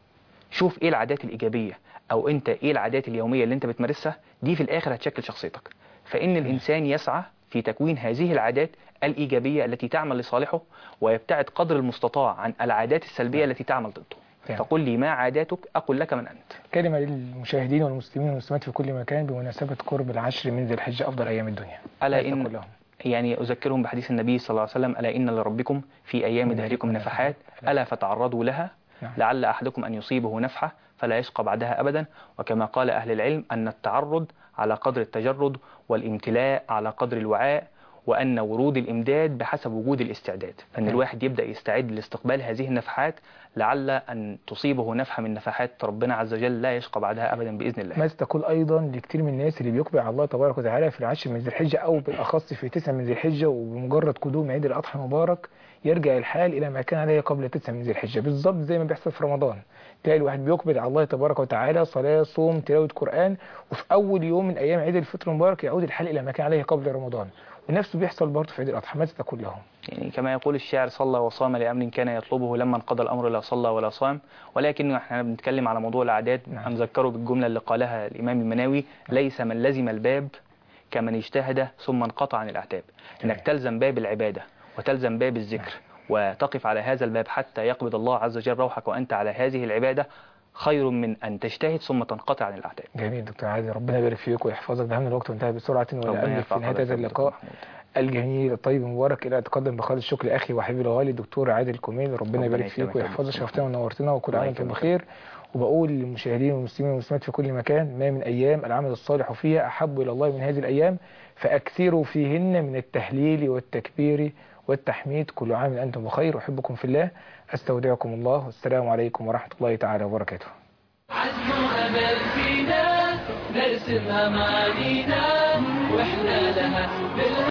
شوف إيه العادات الإيجابية أو أنت إيه العادات اليومية اللي أنت بتمارسها، دي في الآخر هتشكل شخصيتك. فإن الإنسان يسعى في تكوين هذه العادات الإيجابية التي تعمل لصالحه، ويبتعد قدر المستطاع عن العادات السلبية التي تعمل ضده. فقل لي ما عاداتك أقول لك من أنت. كلمة للمشاهدين والمسلمين والمسلمات في كل مكان بمناسبة قرب العشر من ذي الحجة أفضل أيام الدنيا. ألا إن يعني أذكرهم بحديث النبي صلى الله عليه وسلم: ألا إن لربكم في أيام دهركم نفحات ألا فتعرضوا لها لعل أحدكم أن يصيبه نفحة فلا يشقى بعدها أبدا. وكما قال أهل العلم أن التعرض على قدر التجرد، والامتلاء على قدر الوعاء، وأن ورود الإمداد بحسب وجود الاستعداد. فأن الواحد يبدأ يستعد لاستقبال هذه النفحات لعل أن تصيبه نفحة من نفحات ربنا عز وجل لا يشقى بعدها أبدا بإذن الله. ماذا تقول أيضا لكثير من الناس اللي بيقبل على الله تبارك وتعالى في العشر من ذي الحجة، أو بالأخص في تسع من ذي الحجة، وبمجرد قدوم عيد الأضحى المبارك يرجع الحال إلى ما كان عليه قبل تسع من ذي الحجة بالضبط، زي ما بيحصل في رمضان. تلاقي الواحد بيقبل على الله تبارك وتعالى صلاة صوم تلاوة قرآن، وفي أول يوم من أيام عيد الفطر المبارك يعود الحال إلى ما كان عليه قبل رمضان. ونفسه بيحصل برضه في عيد الأضحى. ماذا تقول لهم؟ يعني كما يقول الشاعر: صلى وصام لأمر كان يطلبه لما انقضى الأمر لا صلى ولا صام. ولكن احنا بنتكلم على موضوع العادات. نعم. هنذكره بالجملة اللي قالها الإمام المناوي: ليس من لزم الباب كمن اجتهد ثم انقطع عن الأعتاب. إنك تلزم باب العبادة وتلزم باب الذكر وتقف على هذا الباب حتى يقبض الله عز وجل روحك وأنت على هذه العبادة، خير من أن تجتهد ثم تنقطع عن الأعتاب. جميل دكتور عادل، ربنا يبارك فيك ويحفظك. دهمنا الوقت وانتهى بسرعة، ولا في نهاية هذا اللقاء الجميل الطيب المبارك إلى أتقدم بخالص الشكر أخي وحبيبي الغالي الدكتور عادل الكوميل. ربنا يبارك فيك ويحفظك، شرفتنا ونورتنا، وكل عام وانتم بخير. وبقول للمشاهدين والمسلمين والمسلمات في كل مكان: ما من أيام العمل الصالح فيها أحب إلى الله من هذه الأيام، فأكثروا فيهن من التهليل والتكبير والتحميد. كل عام أنتم بخير، أحبكم في الله، أستودعكم الله، والسلام عليكم ورحمة الله تعالى وبركاته. عزم أمل فينا نرسم أمانينا وإحنا لها